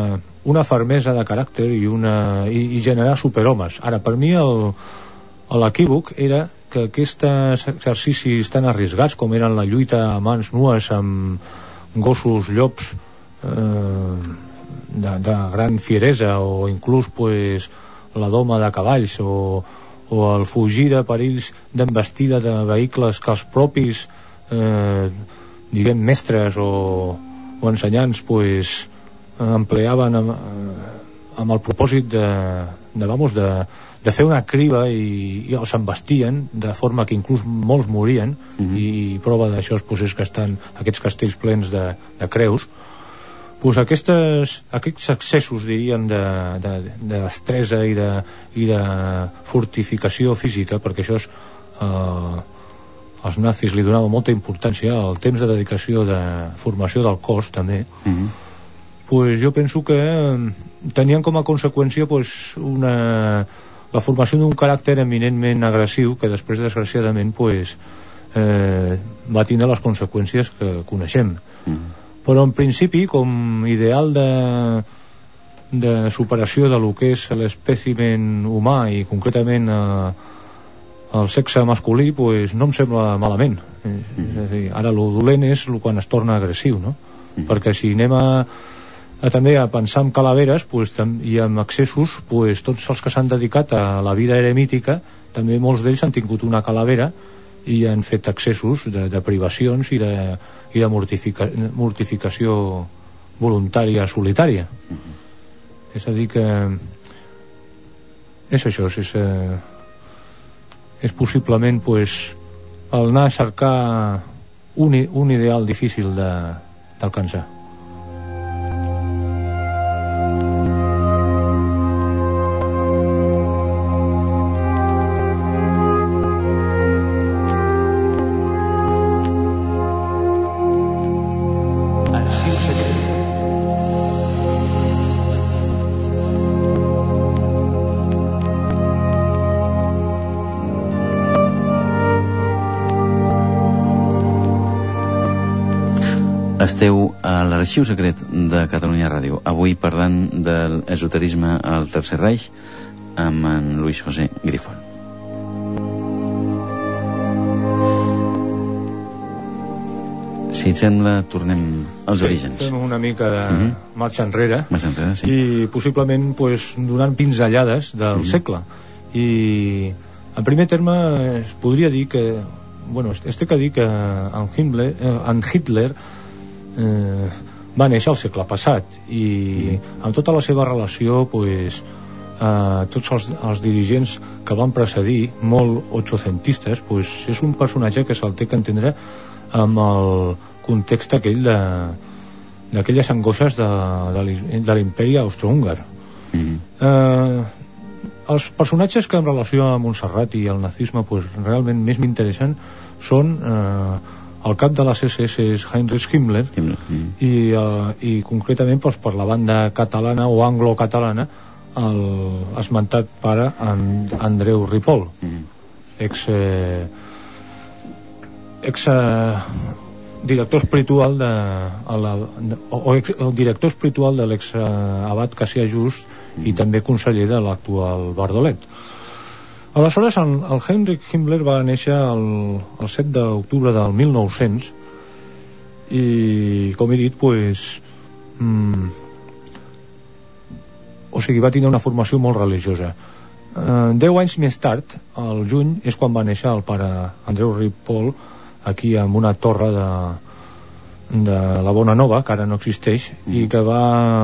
una fermesa de caràcter i, una, i, i generar superhomes. Ara, per mi el, l'equívoc era que aquests exercicis tan arriscats com eren la lluita a mans nues amb gossos llops eh, de, de gran fieresa, o inclús pues, la doma de cavalls, o, o el fugir de perills d'embestida de vehicles que els propis eh, diguem mestres o, o ensenyants pues, empleaven amb, amb el propòsit de, de, vamos, de, de fer una criba, i, i els embestien de forma que inclús molts morien. Mm-hmm. I prova d'això pues, és que estan aquests castells plens de, de creus. Pues aquestes, aquests excessos, diríem, de, de, de destresa i de, i de fortificació física, perquè això és, eh, els nazis li donaven molta importància al temps de dedicació de formació del cos també. Mm-hmm. Pues jo penso que tenien com a conseqüència pues, una, la formació d'un caràcter eminentment agressiu, que després desgraciadament pues, eh, va tindre les conseqüències que coneixem. Mm. Però en principi, com ideal de, de superació de lo que és l'espècimen humà i concretament eh, el sexe masculí, pues, no em sembla malament. Mm. És a dir, ara lo dolent és lo quan es torna agressiu, no? Mm. Perquè si anem a A, també a pensar en calaveres pues, tam, i en excessos, pues, tots els que s'han dedicat a la vida eremítica, també molts d'ells han tingut una calavera i han fet excessos de, de privacions i de, i de mortifica, mortificació voluntària solitària. Mm-hmm. És a dir que és això, és, eh, és possiblement pues, el anar a cercar un, un ideal difícil de, d'alcançar. Esteu a l'Arxiu Secret de Catalunya Ràdio, avui parlant de l'esoterisme al Tercer Reich amb en Luis José Grifol. Si et sembla, tornem als sí, orígens. Fem una mica de mm-hmm. marxa enrere, marxa enrere sí. I possiblement pues, donant pinzellades del mm-hmm. segle. I en primer terme es podria dir que bueno, es té que dir que en Himmler, eh, en Hitler Eh, va néixer al segle passat i amb tota la seva relació pues, eh, tots els, els dirigents que van precedir molt ochocentistes pues, és un personatge que se'l té que entendre amb el context aquell de d'aquelles angoixes de, de, de l'imperi austrohúngar. Mm-hmm. eh, els personatges que en relació a Montserrat i el nazisme pues, realment més m'interessen són eh, el cap de les esse esse és Heinrich Himmler, Himmler. Mm. I, uh, i concretament doncs, per la banda catalana o anglo-catalana el esmentat pare en Andreu Ripoll, mm. ex eh, ex eh, director espiritual de, a la, de, o, ex, o director espiritual de l'ex eh, abat Cassià Just mm. i també conseller de l'actual Bardolet. Aleshores, el, el Heinrich Himmler va néixer el, el set d'octubre del mil nou-cents i, com he dit, pues, mm, o sigui, va tenir una formació molt religiosa. Eh, deu anys més tard, al juny, és quan va néixer el pare Andreu Ripoll, aquí amb una torre de, de la Bona Nova, que ara no existeix, mm. i que va,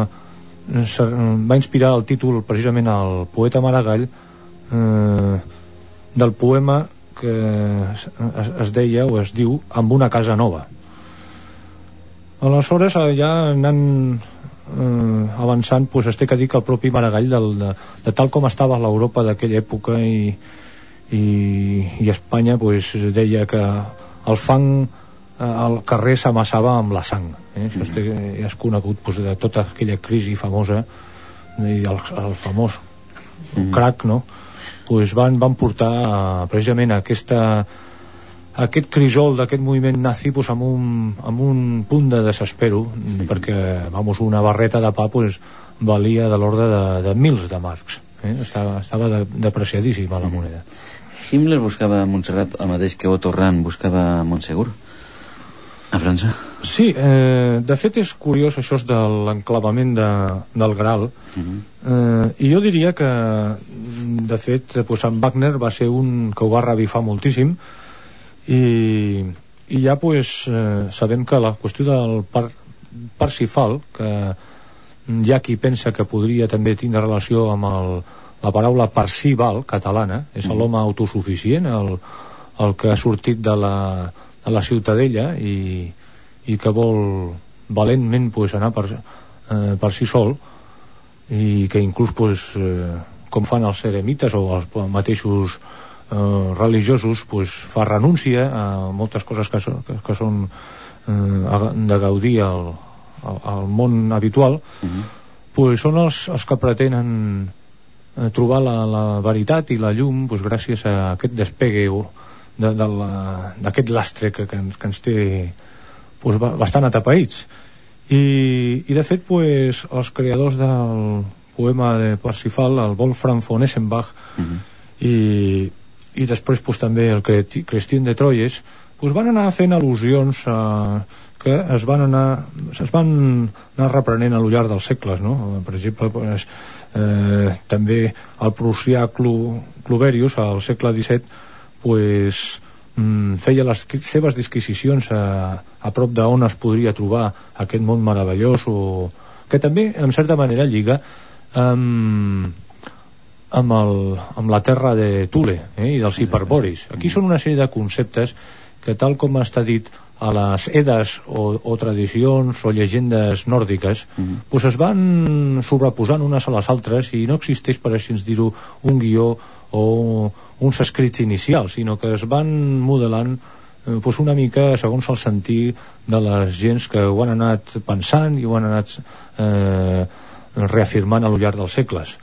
va inspirar el títol precisament al poeta Maragall, Eh, del poema que es, es deia o es diu Amb una casa nova. Aleshores, ja anant eh, avançant, pues, es té que dir que el propi Maragall del, de, de tal com estava l'Europa d'aquella època i, i, i Espanya, pues, deia que el fang eh, al carrer s'amassava amb la sang, eh? Això es té, és conegut pues, de tota aquella crisi famosa i el, el famós mm. crack, no? Pues van, van portar uh, precisament aquesta aquest crisol d'aquest moviment nazi pues, amb, un, amb un punt de desespero, sí. perquè vamos, una barreta de pa pues, valia de l'ordre de, de mils de marcs, eh? estava, estava de, depreciadíssima la moneda. Himmler buscava a Montserrat el mateix que Otto Rahn buscava a Montsegur a França? Sí, eh, de fet és curiós això de l'enclavament de, del Graal, uh-huh. eh, i jo diria que de fet pues, en Wagner va ser un que ho va revifar moltíssim, i, i ja pues, eh, sabem que la qüestió del par, Parsifal, que hi ha qui pensa que podria també tindre relació amb el, la paraula Parsival catalana, és uh-huh. l'home autosuficient, el, el que ha sortit de la a la Ciutadella i, i que vol valentment pues, anar per, eh, per si sol, i que inclús pues, eh, com fan els eremites o els mateixos eh, religiosos pues, fa renúncia a moltes coses que, so, que, que són eh, de gaudir al, al, al món habitual, uh-huh. pues, són els, els que pretenen eh, trobar la, la veritat i la llum pues, gràcies a aquest despegue De, de la, d'aquest lastre que, que, que ens té pues, bastant atapeïts, i, i de fet pues, els creadors del poema de Parsifal, el Wolfram von Eschenbach, uh-huh. i, i després pues, també el Christine de Troyes pues, van anar fent al·lusions a, que es van anar es van anar reprenent a lo llarg dels segles, no? Per exemple pues, eh, també el prussià Clu, Cloverius al segle disset pues, mm, feia les seves disquisicions a, a prop d'on es podria trobar aquest món meravellós, o que també en certa manera lliga amb, amb, el, amb la terra de Thule, eh, i dels hiperboris. Aquí són una sèrie de conceptes que, tal com està dit a les edes o, o tradicions o llegendes nòrdiques, uh-huh. pues es van sobreposant unes a les altres, i no existeix, per així dir-ho, un guió o uns escrits inicials, sinó que es van modelant eh, pues una mica segons el sentir de les gens que ho han anat pensant i ho han anat eh, reafirmant a lo llarg dels segles.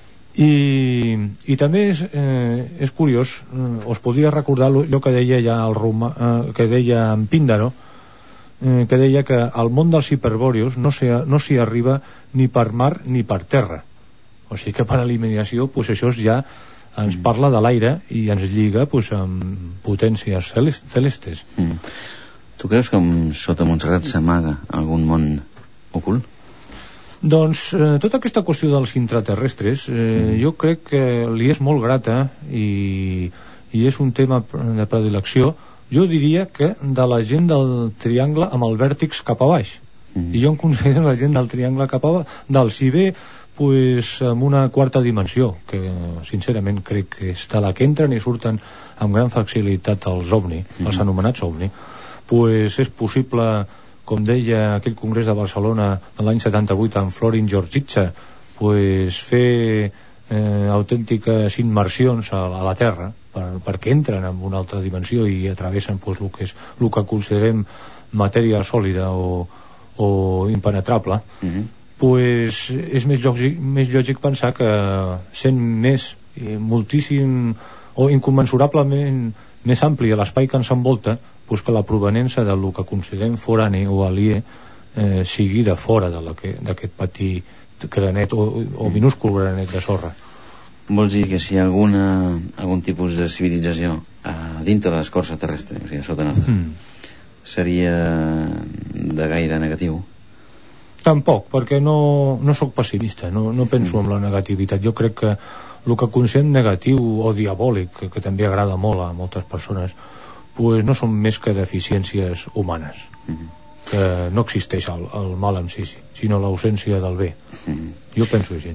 I, i també és, eh, és curiós, eh, us podria recordar allò que deia ja el Roma, eh, que deia en Píndaro, eh, que deia que al món dels hiperbòreos no s'hi no s'hi arriba ni per mar ni per terra, o sigui que per eliminació pues això ja ens mm. parla de l'aire i ens lliga pues, amb potències celestes. Mm. Tu creus que sota Montserrat s'amaga algun món ocult? Doncs eh, tota aquesta qüestió dels intraterrestres eh, mm. jo crec que li és molt grata i, i és un tema de predilecció, jo diria que de la gent del triangle amb el vèrtex cap a baix, mm. i jo em considero la gent del triangle cap a dalt, si bé pues, amb una quarta dimensió, que sincerament crec que és de la que entren i surten amb gran facilitat els ovni, mm. els anomenats ovni, pues és possible, com deia aquell congrés de Barcelona de l'any setanta-vuit amb Florin Georgitza, pues fer eh, autèntiques immersions a, a la Terra per, perquè entren en una altra dimensió i atravessen pues, el, que és, el que considerem matèria sòlida o, o impenetrable. Mm-hmm. Pues és més lògic, més lògic pensar que sent més eh, moltíssim o incommensurablement més ampli l'espai que ens envolta, pues que la provenença del que considerem forani o aliè eh, sigui de fora d'aquest petit granet o, o minúscul granet de sorra. Vols dir que si hi ha alguna, algun tipus de civilització a dintre de l'escorça terrestre, o sigui, sota nostra, mm. seria de gaire negatiu? Tampoc, perquè no, no sóc pessimista, no, no penso mm. en la negativitat. Jo crec que el que considerem negatiu o diabòlic, que, que també agrada molt a moltes persones, pues no són més que deficiències humanes, mm. que no existeix el, el mal en si, sinó l'ausència del bé. Mm. Jo penso així.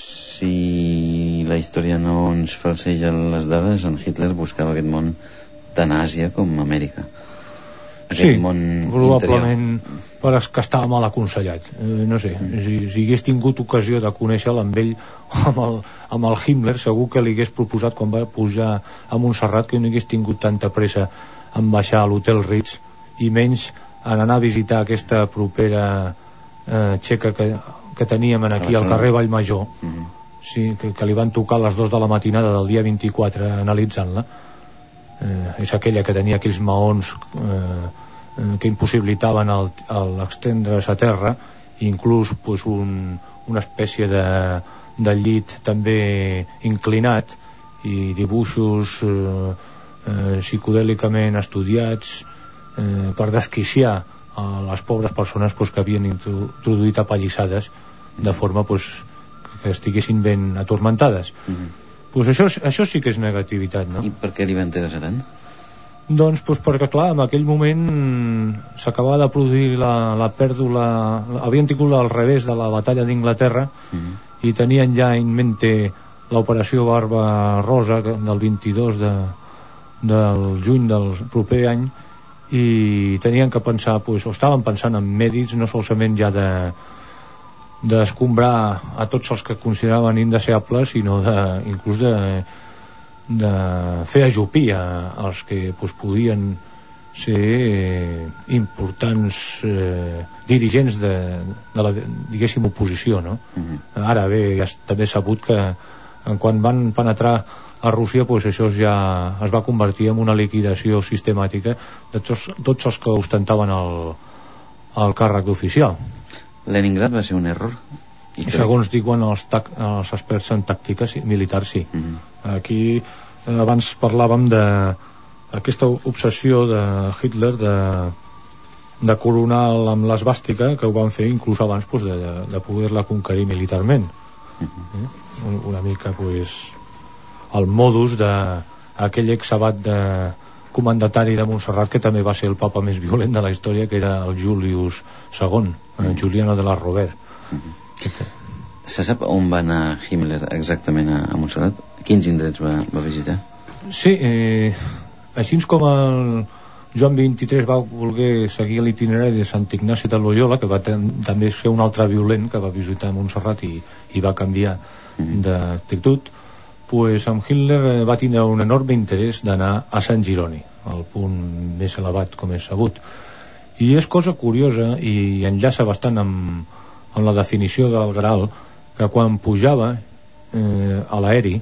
Si la història no ens falseja les dades, en Hitler buscava aquest món tant a Àsia com a Amèrica. Aquest sí, món probablement interior. Però és que estava mal aconsellat, eh, no sé, mm. si, si hagués tingut ocasió de conèixer-lo amb ell, amb el, amb el Himmler, segur que li hagués proposat quan va pujar a Montserrat que no hagués tingut tanta pressa en baixar a l'hotel Ritz i menys en anar a visitar aquesta propera eh, txeca que, que teníem aquí al carrer Vallmajor, mm. sí, que, que li van tocar a les dues de la matinada del dia vint-i-quatre analitzant-la, eh, és aquella que tenia aquells maons eh, que impossibilitaven l'extendre's a terra, inclús pues, un, una espècie de, de llit també inclinat, i dibuixos eh, eh, psicodèlicament estudiats eh, per desquiciar a les pobres persones pues, que havien introduït apallissades de forma pues, que estiguessin ben atormentades. Mm-hmm. Pues això, això sí que és negativitat, no? I per què li va interessar tant? Doncs pues, perquè, clar, en aquell moment s'acabava de produir la, la pèrdua, havien tingut al revés de la batalla d'Inglaterra, mm-hmm. i tenien ja en mente l'operació Barba Rosa del vint-i-dos de, del juny del proper any, i tenien que pensar, pues, o estaven pensant en mèdics, no solament ja de d'escombrar a tots els que consideraven indeseables, sinó de, inclús de, de fer ajupir als que pues, podien ser eh, importants eh, dirigents de, de la, diguéssim, oposició, no? Mm-hmm. Ara bé, ja també sabut que quan van penetrar a Rússia, pues, això ja es va convertir en una liquidació sistemàtica de tots, tots els que ostentaven el, el càrrec d'oficial. Leningrad va ser un error? I segons diuen els, tac, els experts en tàctica sí, militar, sí. Mm-hmm. Aquí eh, abans parlàvem de aquesta obsessió de Hitler de, de coronar amb l'esvàstica, que ho van fer inclús abans pues, de, de poder-la conquerir militarment. Mm-hmm. eh? Una mica pues, el modus d'aquell exabat de comandatari de Montserrat, que també va ser el papa més violent de la història, que era el Julius segon, mm. Juliano de la Robert. Mm-hmm. Se sap on va anar Himmler exactament a, a Montserrat? Quins indrets va, va visitar? Sí, eh, així com el Joan vint-i-tres va voler seguir l'itinerari de Sant Ignasi de Loyola, que va ten, també ser un altre violent que va visitar Montserrat i, i va canviar mm. d'actitud, pues amb Hitler va tindre un enorme interès d'anar a Sant Gironi, el punt més elevat com és sabut. I és cosa curiosa i enllaça bastant amb, amb la definició del Graal, que quan pujava eh, a l'aeri,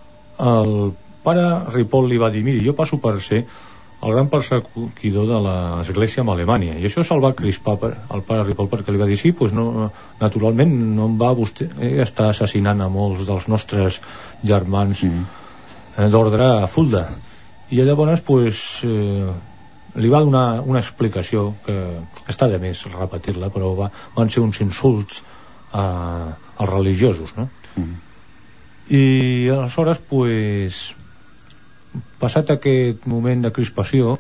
el pare Ripoll li va dir: miri, jo passo per ser el gran perseguidor de l'església amb Alemanya. I això se'l va crispar per, el pare Ripoll, perquè li va dir: sí, pues no, naturalment no em va vostè eh, estar assassinant a molts dels nostres germans mm. eh, d'ordre a Fulda. I llavors pues, eh, li va donar una explicació que està de més repetir-la, però va, van ser uns insults a, als religiosos, no? Mm. I aleshores pues, passat aquest moment de crispació,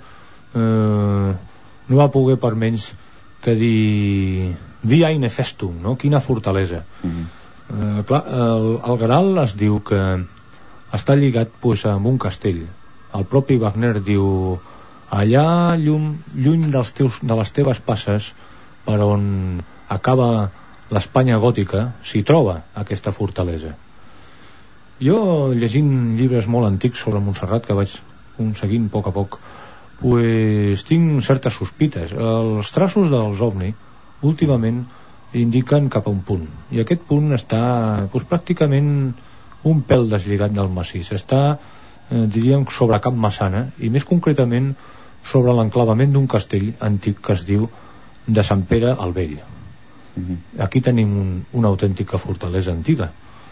eh, no va poder per menys que dir via in festum, no? Quina fortalesa. Mm-hmm. eh, clar, el, el Graal es diu que està lligat pues, amb un castell. El propi Wagner diu: allà llum, lluny dels teus, de les teves passes, per on acaba l'Espanya gòtica, s'hi troba aquesta fortalesa. Jo, llegint llibres molt antics sobre Montserrat, que vaig aconseguint a poc a poc, pues, tinc certes sospites. Els traços dels ovni últimament indiquen cap a un punt, i aquest punt està pues, pràcticament un pèl deslligat del massís. Està, eh, diríem, sobre Cap Massana, i més concretament sobre l'enclavament d'un castell antic que es diu de Sant Pere el Vell. Mm-hmm. Aquí tenim un, una autèntica fortalesa antiga.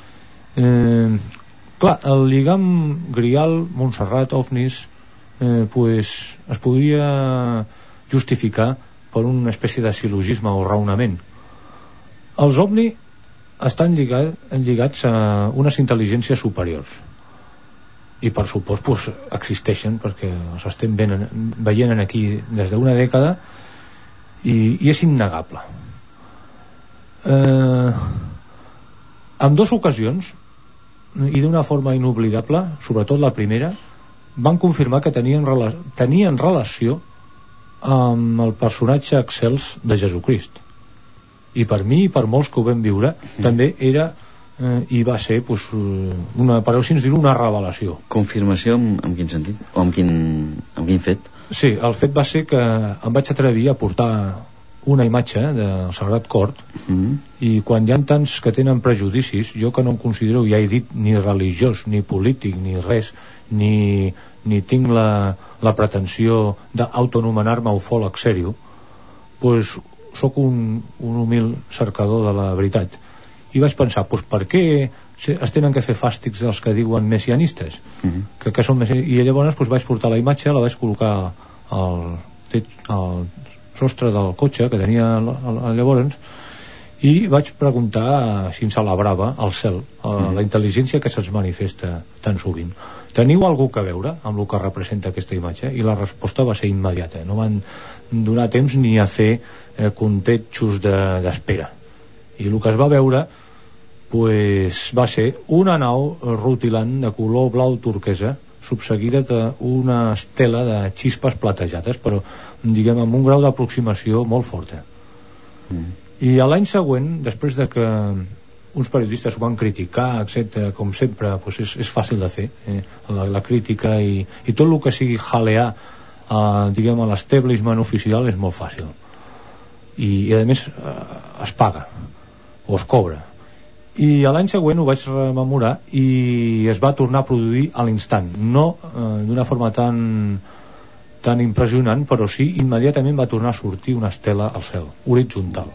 Eh, clar, el lligam Grial, Montserrat, ovnis eh, pues, es podria justificar per una espècie de sil·logisme o raonament. Els ovni estan lligat, lligats a unes intel·ligències superiors, i per supost pues, existeixen, perquè els estem veient, veient aquí des d'una dècada, i, i és innegable. Eh, en dues ocasions, i d'una forma inoblidable, sobretot la primera, van confirmar que tenien, rela tenien relació amb el personatge excels de Jesucrist. I per mi i per molts que ho vam viure, mm. també era eh, i va ser pues, una, per així dir, una revelació. Confirmació en, en quin sentit? O en quin, en quin fet? Sí, el fet va ser que em vaig atrevir a portar una imatge del Sagrat Cor, mm. i quan hi ha tants que tenen prejudicis, jo que no em considero, ja he dit, ni religiós, ni polític, ni res, ni, ni tinc la, la pretensió d'autonomenar-me ufòleg sèrio, pues sóc un, un humil cercador de la veritat. I vaig pensar, pues per què es tenen que fer fàstics dels que diuen messianistes? Uh-huh. que, que són messi... I llavors pues, vaig portar la imatge, la vaig col·locar al, al sostre del cotxe que tenia llavors, i vaig preguntar si em celebrava el cel, uh-huh. la intel·ligència que se'ns manifesta tan sovint. Teniu algú que veure amb el que representa aquesta imatge? I la resposta va ser immediata. No van donar temps ni a fer eh, contetxos d'espera. I el que es va veure pues, va ser una nau rutilant de color blau turquesa, subseguida d'una estela de xispes platejades, però diguem amb un grau d'aproximació molt forta. Mm. I a l'any següent, després de que uns periodistes ho van criticar, etcètera, com sempre, pues és, és fàcil de fer, eh? la, la crítica i, i tot el que sigui jalear eh, diguem a l'establishment oficial és molt fàcil. I, i a més eh, es paga o es cobra. I a l'any següent ho vaig rememorar i es va tornar a produir a l'instant, no eh, d'una forma tan tan impressionant, però sí immediatament va tornar a sortir una estela al cel, horitzontal.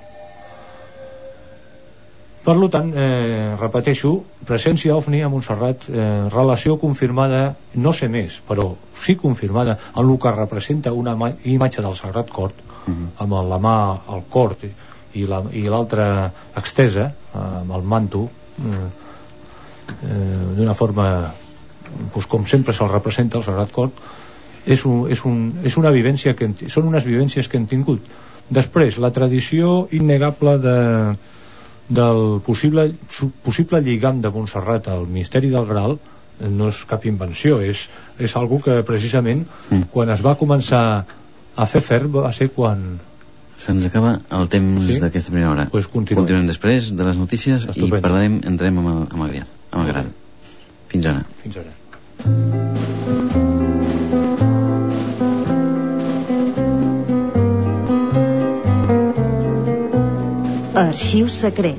Per tant, eh, repeteixo, presència ovni a Montserrat, eh, relació confirmada, no sé més, però sí confirmada en el que representa una imatge del Sagrat Cor, uh-huh. amb la mà al cor i l'altra la, extesa, eh, amb el manto, eh, eh, d'una forma, pues, com sempre se'l representa el Sagrat Cor, és, un, és, un, és una vivència que, són unes vivències que hem tingut. Després, la tradició innegable de del possible, possible lligam de Montserrat al misteri del Graal no és cap invenció, és, és algo que precisament mm. quan es va començar a fer ferm va ser quan... Se'ns acaba el temps sí? d'aquesta primera hora. Pues continuem. Continuem després de les notícies. Estupendo. I parlarem, entrem amb el, amb el, amb el Graal. Fins ara. Fins ara. Arxiu secret.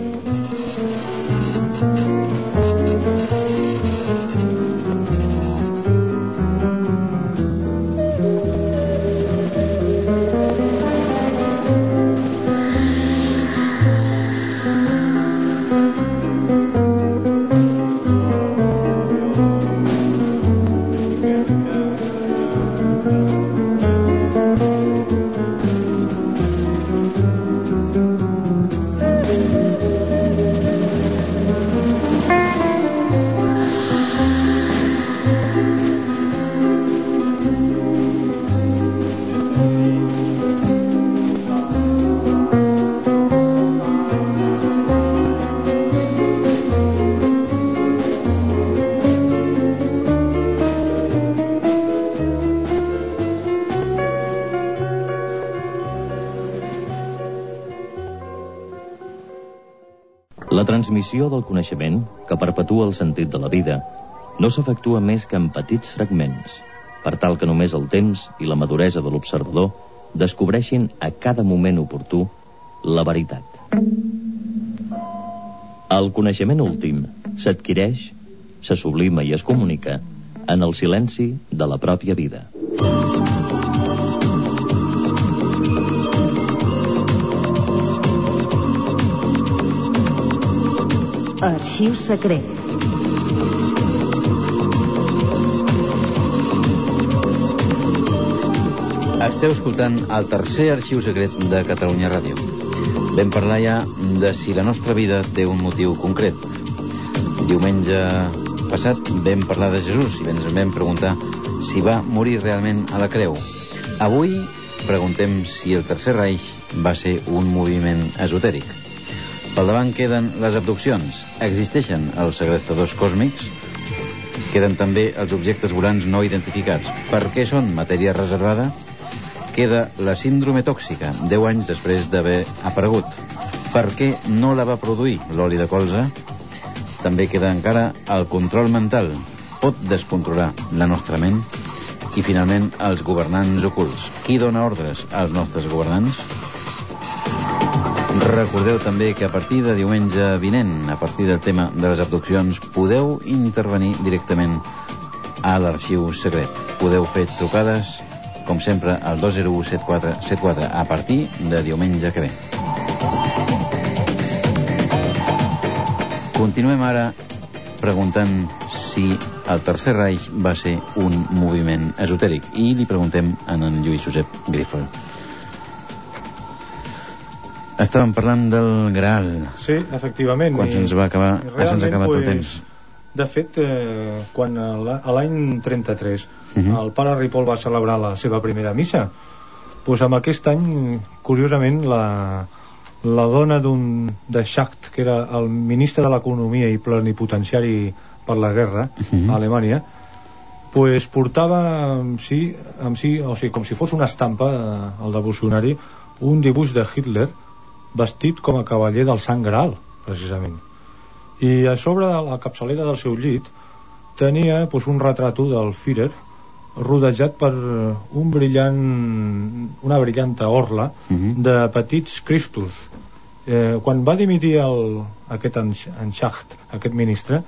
La transmissió del coneixement, que perpetua el sentit de la vida, no s'efectua més que en petits fragments, per tal que només el temps i la maduresa de l'observador descobreixin a cada moment oportú la veritat. El coneixement últim s'adquireix, se sublima i es comunica en el silenci de la pròpia vida. Arxiu secret. Esteu escoltant el tercer arxiu secret de Catalunya Ràdio. Vam parlar ja de si la nostra vida té un motiu concret. Diumenge passat vam parlar de Jesús i ens vam preguntar si va morir realment a la creu. Avui preguntem si el Tercer Reich va ser un moviment esotèric. Pel davant queden les abduccions. Existeixen els segrestadors còsmics? Queden també els objectes volants no identificats. Per què són matèria reservada? Queda la síndrome tòxica, deu anys després d'haver aparegut. Per què no la va produir l'oli de colza? També queda encara el control mental. Pot descontrolar la nostra ment? I finalment, els governants ocults. Qui dona ordres als nostres governants? Recordeu també que a partir de diumenge vinent, a partir del tema de les abduccions, podeu intervenir directament a l'Arxiu Secret. Podeu fer trucades, com sempre, al dos zero u set quatre set quatre a partir de diumenge que ve. Continuem ara preguntant si el Tercer Reich va ser un moviment esotèric, i li preguntem a en Lluís Josep Grífol. Estàvem parlant del Graal. Sí, efectivament. Quan se'ns va acabar, se'ns ha acabat pues, el temps. De fet, eh, quan a l'any trenta-tres uh -huh. el pare Ripoll va celebrar la seva primera missa, pues amb aquest any, curiosament, la, la dona d'un de Schacht, que era el ministre de l'Economia i plenipotenciari per la guerra uh -huh. a Alemanya, pues portava amb si, amb si, o sigui, com si fos una estampa, el devocionari, un dibuix de Hitler vestit com a cavaller del Sant Graal, precisament. I a sobre de la capçalera del seu llit tenia pues, un retrato del Führer rodejat per un brillant, una brillanta orla uh -huh. de petits cristos. Eh, quan va dimitir el, aquest en, en Schacht, aquest ministre,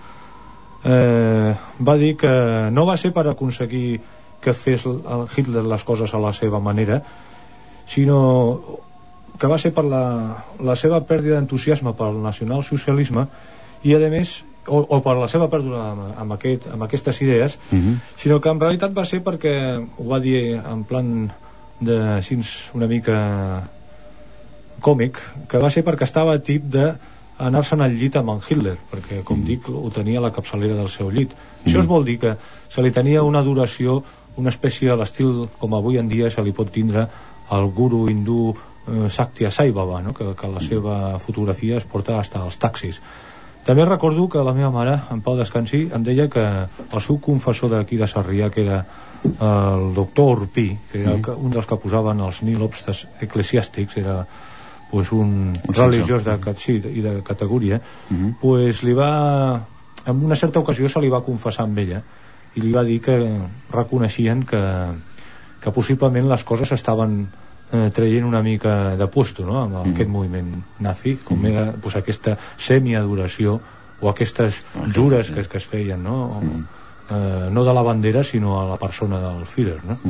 eh, va dir que no va ser per aconseguir que fes el Hitler les coses a la seva manera, sinó que va ser per la, la seva pèrdua d'entusiasme pel nacionalsocialisme i a més o, o per la seva pèrdua amb, amb, aquest, amb aquestes idees uh -huh. sinó que en realitat va ser perquè ho va dir en plan de així una mica còmic, que va ser perquè estava tip de anar-se'n al llit amb en Hitler, perquè com uh -huh. dic ho tenia a la capçalera del seu llit. uh -huh. Això es vol dir que se li tenia una adoració, una espècie de l'estil com avui en dia se li pot tindre al guru hindú eh, Saktya Sai Baba, no? que, que la seva fotografia es porta fins als taxis. També recordo que la meva mare, en pau descansi, em deia que el seu confessor d'aquí de Sarrià, que era el doctor Orpí, que era mm. un dels que posaven els mil obstes eclesiàstics, era pues, un, un religiós de, sí, i de categoria, mm-hmm. pues, li va, en una certa ocasió se li va confessar amb ella i li va dir que reconeixien que, que possiblement les coses estaven Eh, traient una mica de puesto, no? amb mm. aquest moviment nazi, com mm. era pues, aquesta semi-adoració o aquestes jures sí. que, que es feien, no? Mm. Eh, no de la bandera sinó a la persona del Führer, no?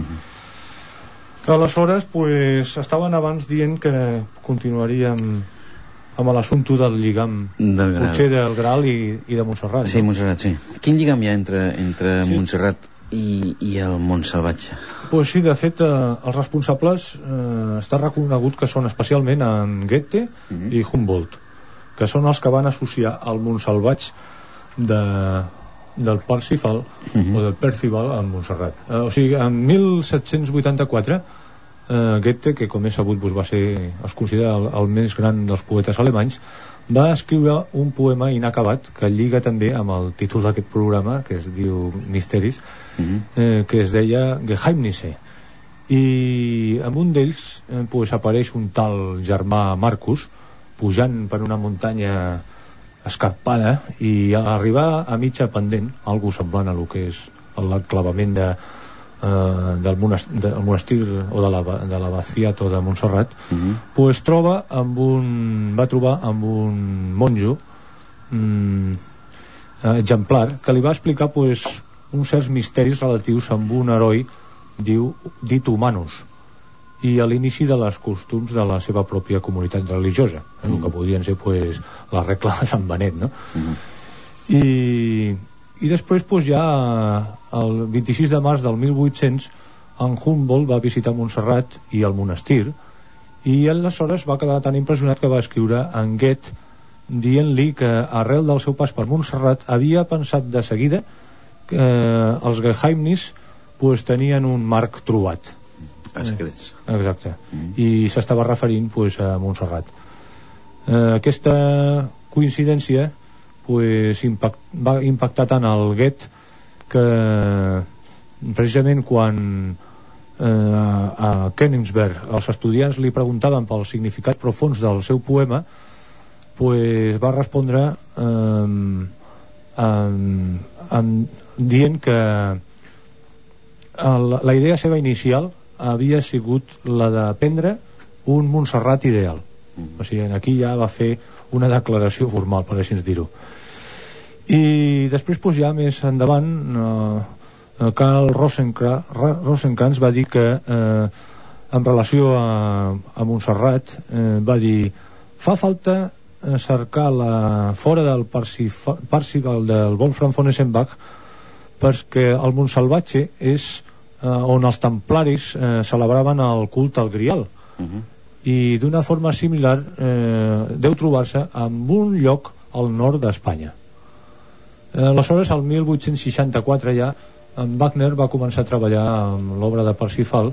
Mm. Aleshores pues, estaven abans dient que continuaríem amb l'assumpte del lligam del potser del Graal i, i de Montserrat. Sí, no? Montserrat, sí. Quin lligam hi ha entre, entre sí. Montserrat i, i el món salvatge? Pues sí, de fet, eh, els responsables eh, està reconegut que són especialment en Goethe mm-hmm. i Humboldt, que són els que van associar el món salvatge de, del Parsifal mm-hmm. o del Percival al Montserrat. Eh, o sigui, en mil set-cents vuitanta-quatre eh, Goethe, que com he sabut pues, va ser, es considera el, el més gran dels poetes alemanys, va escriure un poema inacabat que lliga també amb el títol d'aquest programa, que es diu Misteris, mm-hmm. eh, que es deia Geheimnisse, i en un d'ells eh, pues, apareix un tal germà Marcus pujant per una muntanya escarpada i a arribar a mitja pendent, algo semblant a lo que és l'enclavament de Uh, del, monestir, del monestir o de la, de la Baciato de Montserrat uh-huh. pues troba amb un va trobar amb un monjo um, exemplar que li va explicar pues, uns certs misteris relatius amb un heroi diu, dit Humanus i a l'inici de les costums de la seva pròpia comunitat religiosa, uh-huh. el que podrien ser pues, la regla de Sant Benet, no? Uh-huh. i i després pues, ja el vint-i-sis de març del mil vuit-cents en Humboldt va visitar Montserrat i el monestir i aleshores va quedar tan impressionat que va escriure en Goethe dient-li que arrel del seu pas per Montserrat havia pensat de seguida que eh, els Geheimnis pues, tenien un marc trobat. Els secrets. Eh, exacte. Mm. I s'estava referint pues, a Montserrat. Eh, aquesta coincidència pues, impact, va impactar tant el Goethe que precisament quan eh, a Königsberg els estudiants li preguntaven pel significat profund del seu poema pues, va respondre eh, eh, eh, dient que la, la idea seva inicial havia sigut la de prendre un Montserrat ideal. O sigui, aquí ja va fer una declaració formal, per així dir-ho. I després, pues, ja més endavant, eh, Karl Rosenkranz va dir que eh, en relació a, a Montserrat eh, va dir: fa falta cercar la, fora del Parzival del Wolfram von Eschenbach, perquè el Montsalvatge és eh, on els templaris eh, celebraven el culte al Grial. Uh-huh. I d'una forma similar eh, deu trobar-se en un lloc al nord d'Espanya. eh, aleshores el mil vuit-cents seixanta-quatre ja en Wagner va començar a treballar amb l'obra de Parsifal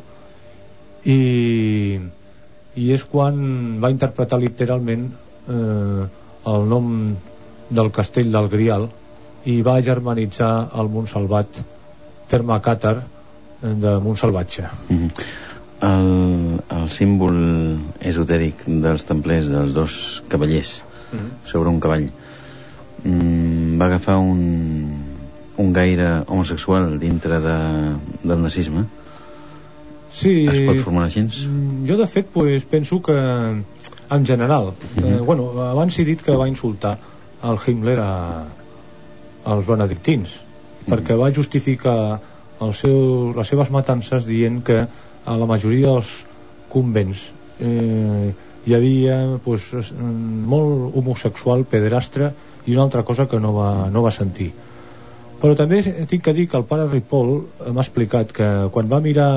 i, i és quan va interpretar literalment eh, el nom del castell del Grial i va germanitzar el Montsalvat, terme càtar de Montsalvatge. Mm-hmm. el, el símbol esotèric dels templers, dels dos cavallers mm-hmm. sobre un cavall, mm, va agafar un, un gaire homosexual dintre de, del nazisme. Sí, es pot formular així? Jo de fet pues, penso que en general mm-hmm. eh, bueno, abans he dit que va insultar el Himmler a, als benedictins mm-hmm. perquè va justificar el seu, les seves matances dient que a la majoria dels convents eh, hi havia pues, molt homosexual, pederastre i una altra cosa que no va, no va sentir. Però també tinc que dir que el pare Ripoll m'ha explicat que quan va mirar,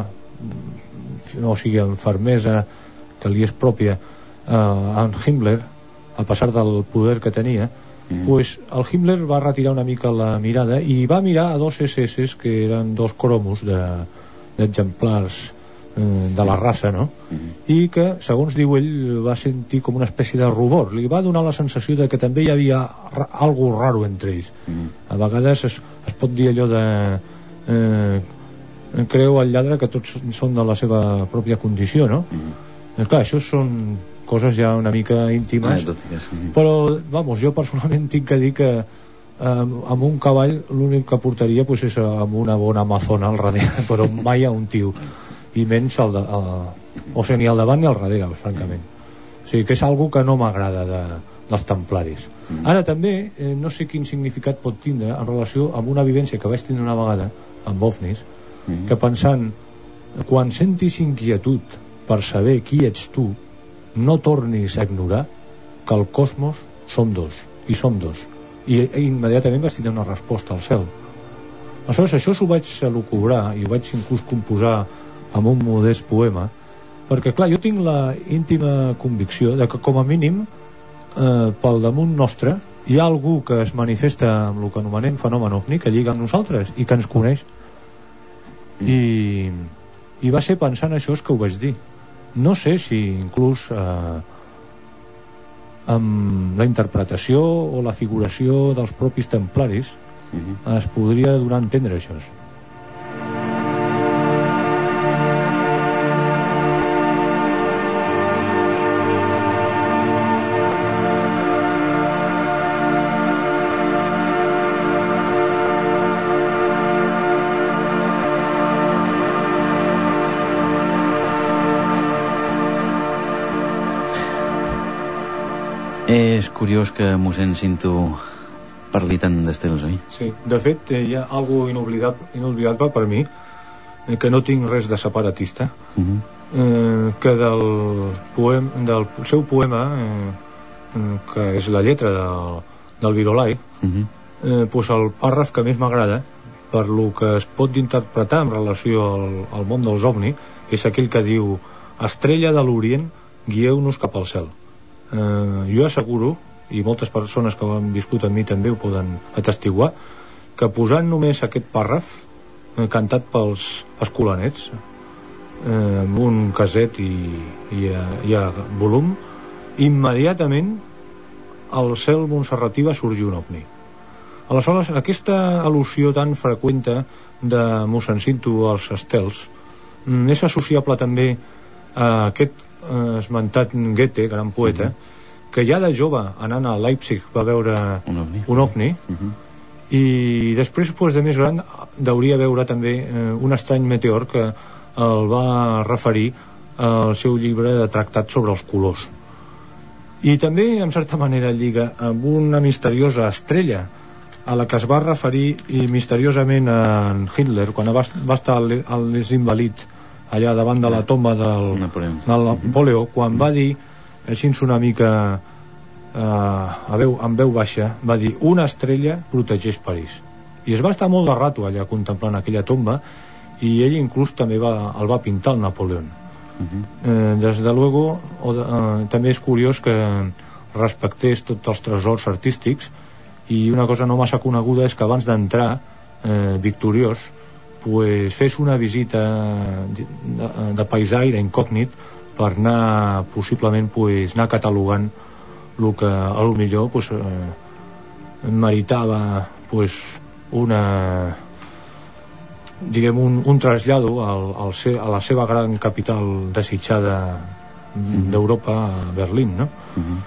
o sigui, en fermesa que li és pròpia a en Himmler, a pesar del poder que tenia, mm. pues el Himmler va retirar una mica la mirada i va mirar a dos S S que eren dos cromos de d'exemplars eh, de la raça, no? Mm-hmm. I que, segons diu ell, va sentir com una espècie de rubor. Li va donar la sensació de que també hi havia algo raro entre ells. Mm-hmm. A vegades es, es pot dir allò de eh, creu el lladre que tots són de la seva pròpia condició, no? Mm-hmm. Eh, clar, això són coses ja una mica íntimes, ah, mm-hmm. però, vamos, jo personalment tinc que dir que amb un cavall l'únic que portaria pues, és amb una bona amazona al darrere, però mai a un tio, i menys al de, a, o sigui, ni al davant ni al darrere, francament. O sigui que és algo que no m'agrada de, dels templaris. Mm. Ara també eh, no sé quin significat pot tindre en relació amb una vivència que vaig tindre una vegada amb ovnis, mm. que pensant, quan sentis inquietud per saber qui ets tu, no tornis a ignorar que el cosmos som dos, i som dos. I immediatament vaig tenir una resposta al cel. Aleshores això s'ho vaig elucubrar i ho vaig inclús composar amb un modest poema, perquè clar, jo tinc la íntima convicció de que com a mínim eh, pel damunt nostre hi ha algú que es manifesta amb el que anomenem fenomen ovni, que lliga amb nosaltres i que ens coneix. mm. I, i va ser pensant això que ho vaig dir. No sé si inclús eh, amb la interpretació o la figuració dels propis templaris uh-huh. es podria donar a entendre això. És curiós que mossèn Cinto parli tant d'estels, oi? Sí, de fet hi ha algo inoblidable, inoblidable per mi, eh, que no tinc res de separatista, uh-huh. eh, que del, poem, del seu poema, eh, que és la lletra del, del Virolai, uh-huh. eh, pues el pàrraf que més m'agrada, per lo que es pot interpretar en relació al, al món dels ovnis, és aquell que diu: estrella de l'Orient, guieu-nos cap al cel. Eh, jo asseguro, i moltes persones que ho han viscut amb mi també ho poden atestiguar, que posant només aquest pàrraf eh, cantat pels escolanets eh, amb un caset i, i, a, i a volum, immediatament al cel montserratí va sorgir un ovni. Aleshores, aquesta al·lusió tan freqüenta de mossèn Cinto als estels mm, és associable també a aquest eh, esmentat Goethe, gran poeta, uh-huh. que ja de jove, anant a Leipzig, va veure un ovni, un ovni uh-huh. i després, pues, de més gran, deuria veure també eh, un estrany meteor que el va referir al seu llibre de tractat sobre els colors. I també, en certa manera, lliga amb una misteriosa estrella a la que es va referir i misteriosament en Hitler quan va, va estar a les Invalids allà davant de la tomba del Napoleó, del Napoleó quan va dir així una mica eh, a veu, amb veu baixa, va dir una estrella protegeix París, i es va estar molt de rato allà contemplant aquella tomba, i ell inclús també va, el va pintar el Napoleó. Uh-huh. eh, des de luego o de, eh, també és curiós que respectés tots els tresors artístics, i una cosa no massa coneguda és que abans d'entrar eh, victoriós pues, fes una visita de, de, de paisaire incògnit per anar possiblement pues, anar catalogant el que a lo millor pues, eh, meritava pues, una diguem un, un trasllado al, al se, a la seva gran capital desitjada mm-hmm. d'Europa, a Berlín, no? Mm-hmm.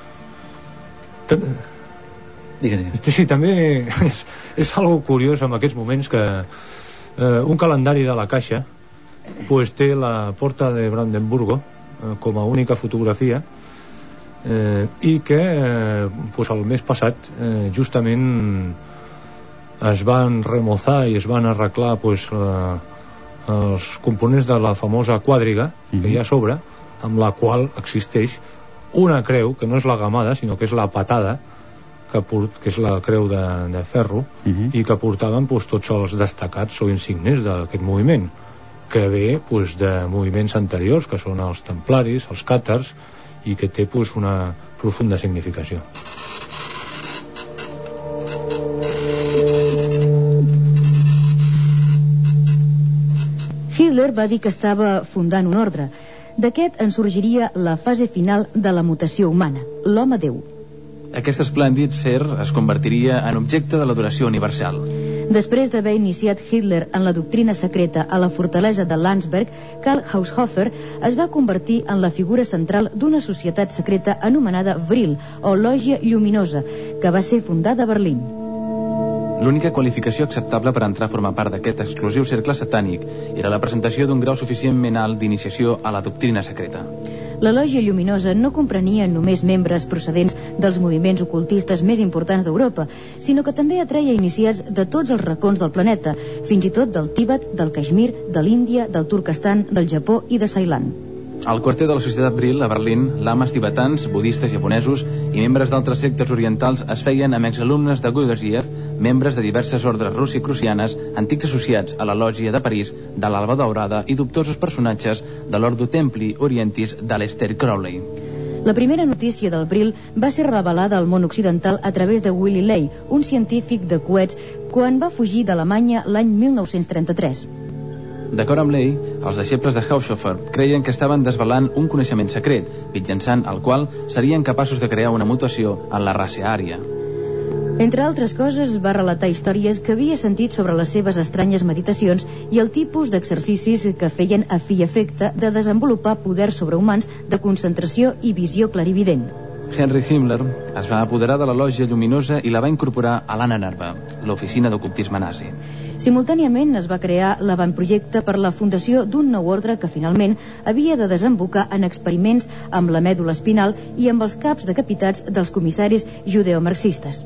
Digues, digues. Sí, també és, és algo curiós en aquests moments que eh, un calendari de la Caixa pues, té la porta de Brandenburgo eh, com a única fotografia eh, i que eh, pues, el mes passat eh, justament es van remozar i es van arreglar pues, eh, els components de la famosa quadriga mm-hmm. que hi ha a sobre, amb la qual existeix una creu que no és la gamada sinó que és la patada que, port, que és la creu de, de ferro mm-hmm. i que portaven pues, tots els destacats o insignes d'aquest moviment, que ve pues, de moviments anteriors que són els templaris, els càtars, i que té pues, una profunda significació. Hitler va dir que estava fundant un ordre. D'aquest en sorgiria la fase final de la mutació humana, l'home Déu. Aquest esplèndid ser es convertiria en objecte de l'adoració universal. Després d'haver iniciat Hitler en la doctrina secreta a la fortalesa de Landsberg, Karl Haushofer es va convertir en la figura central d'una societat secreta anomenada Vril, o Lògia Lluminosa, que va ser fundada a Berlín. L'única qualificació acceptable per entrar a formar part d'aquest exclusiu cercle satànic era la presentació d'un grau suficientment alt d'iniciació a la doctrina secreta. La Lògia Lluminosa no comprenia només membres procedents dels moviments ocultistes més importants d'Europa, sinó que també atreia iniciats de tots els racons del planeta, fins i tot del Tíbet, del Caixmir, de l'Índia, del Turkestan, del Japó i de Ceilan. Al quarter de la societat Vril, a Berlín, lames tibetans, budistes japonesos i membres d'altres sectes orientals es feien amb exalumnes de Gurdjieff, membres de diverses ordres russicrucianes, antics associats a la lògia de París, de l'Alba Daurada i dubtosos personatges de l'Ordo Templi Orientis d'Aleister Crowley. La primera notícia del Vril va ser revelada al món occidental a través de Willy Ley, un científic de coets, quan va fugir d'Alemanya l'any mil nou-cents trenta-tres. D'acord amb Ley, els deixebles de Haushofer creien que estaven desvelant un coneixement secret, mitjançant el qual serien capaços de crear una mutació en la raça ària. Entre altres coses, va relatar històries que havia sentit sobre les seves estranyes meditacions i el tipus d'exercicis que feien a fi i efecte de desenvolupar poders sobrehumans de concentració i visió clarivident. Henry Himmler es va apoderar de la Lògia Lluminosa i la va incorporar a l'Annenarbe, l'oficina d'ocultisme nazi. Simultàniament es va crear l'avantprojecte per la fundació d'un nou ordre que finalment havia de desembocar en experiments amb la mèdula espinal i amb els caps decapitats dels comissaris judeomarxistes.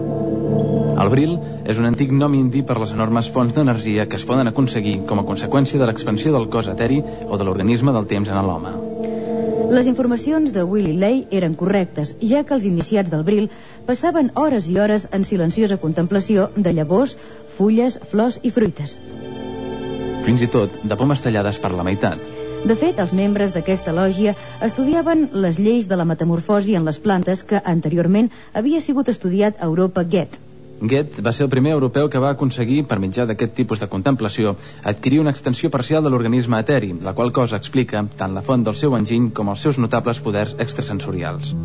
El Vril és un antic nom indi per les enormes fonts d'energia que es poden aconseguir com a conseqüència de l'expansió del cos eteri o de l'organisme del temps en l'home. Les informacions de Willy Ley eren correctes, ja que els iniciats del Vril passaven hores i hores en silenciosa contemplació de llavors, fulles, flors i fruites. Fins i tot de pomes tallades per la meitat. De fet, els membres d'aquesta lògia estudiaven les lleis de la metamorfosi en les plantes que anteriorment havia sigut estudiat a Europa Goethe. Goethe va ser el primer europeu que va aconseguir, per mitjà d'aquest tipus de contemplació, adquirir una extensió parcial de l'organisme eteri, la qual cosa explica tant la font del seu enginy com els seus notables poders extrasensorials.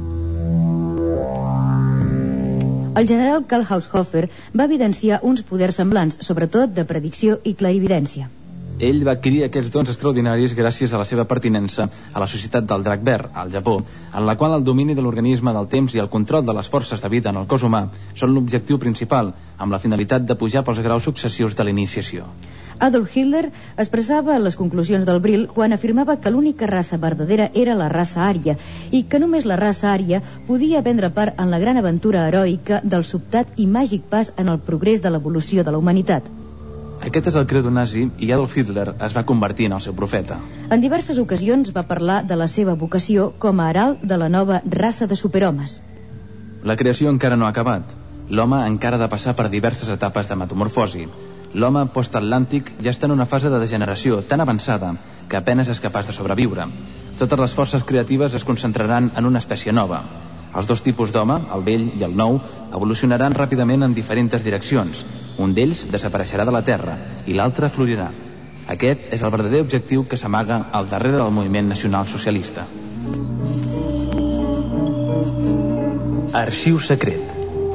El general Karl Haushofer va evidenciar uns poders semblants, sobretot de predicció i clarividència. Ell va adquirir aquests dons extraordinaris gràcies a la seva pertinença a la societat del Drac Verd, al Japó, en la qual el domini de l'organisme del temps i el control de les forces de vida en el cos humà són l'objectiu principal, amb la finalitat de pujar pels graus successius de l'iniciació. Adolf Hitler expressava les conclusions del Brill quan afirmava que l'única raça verdadera era la raça ària i que només la raça ària podia prendre part en la gran aventura heroica del sobtat i màgic pas en el progrés de l'evolució de la humanitat. Aquest és el credo nazi i Adolf Hitler es va convertir en el seu profeta. En diverses ocasions va parlar de la seva vocació com a herald de la nova raça de superhomes. La creació encara no ha acabat. L'home encara ha de passar per diverses etapes de metamorfosi. L'home postatlàntic ja està en una fase de degeneració tan avançada que apenes és capaç de sobreviure. Totes les forces creatives es concentraran en una espècie nova. Els dos tipus d'home, el vell i el nou, evolucionaran ràpidament en diferents direccions. Un d'ells desapareixerà de la Terra i l'altre florirà. Aquest és el verdader objectiu que s'amaga al darrere del moviment nacional socialista. Arxiu secret.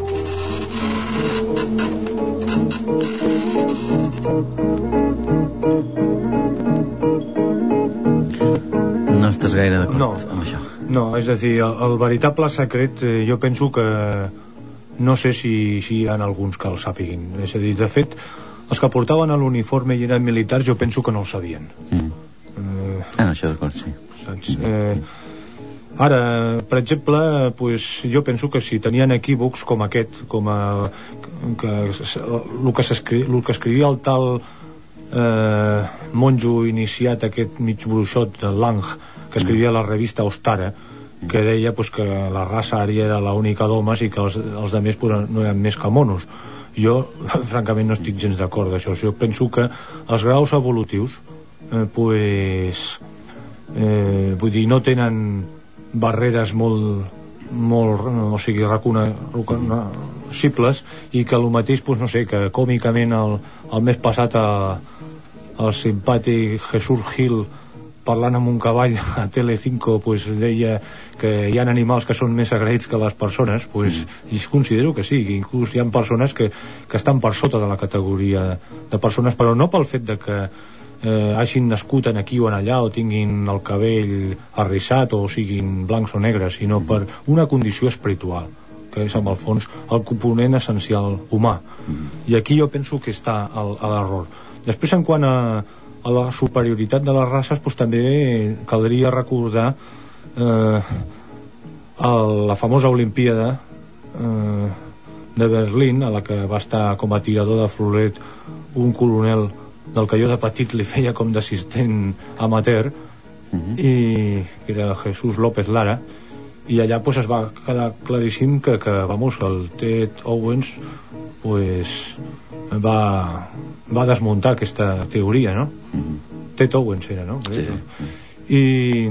No estàs gaire d'acord no, amb això? No, és a dir, el, el veritable secret eh, jo penso que no sé si, si hi ha alguns que el sàpiguin. És a dir, de fet, els que portaven l'uniforme i eren militars jo penso que no el sabien. Mm. Eh, ah, això d'acord, sí. Saps? Eh, ara, per exemple, pues, jo penso que si tenien equívocs com aquest, com a, que, el, que el que escrivia el tal eh, monjo iniciat, aquest mig bruixot de Lang, que escrivia la revista Ostara, que deia pues, que la raça ària era l'única d'homes i que els, els altres pues, no eren més que monos. Jo, francament, no estic gens d'acord d'això. Jo penso que els graus evolutius eh, pues, eh, vull dir, no tenen barreres molt, molt o sigui, recognoscibles, i que el mateix, pues, no sé, que còmicament el, el mes passat a, el simpàtic Jesús Gil, parlant amb un cavall a Telecinco, pues, deia que hi ha animals que són més agraïts que les persones, pues, mm. i considero que sí, que inclús hi ha persones que, que estan per sota de la categoria de persones, però no pel fet de que eh, hagin nascut en aquí o en allà, o tinguin el cabell arrissat, o siguin blancs o negres, sinó mm. per una condició espiritual, que és, en el fons, el component essencial humà. Mm. I aquí jo penso que està l'error. Després, en quant a a la superioritat de les races, pues, també caldria recordar eh, el, la famosa Olimpíada eh, de Berlín, a la que va estar com a tirador de floret un coronel del que jo de petit li feia com d'assistent amateur, mm-hmm. i que era Jesús López Lara, i allà pues, es va quedar claríssim que, que vamos, el Ted Owens pues, va, va desmuntar aquesta teoria, no? Mm-hmm. Ted Owens era, no? Sí, sí. I,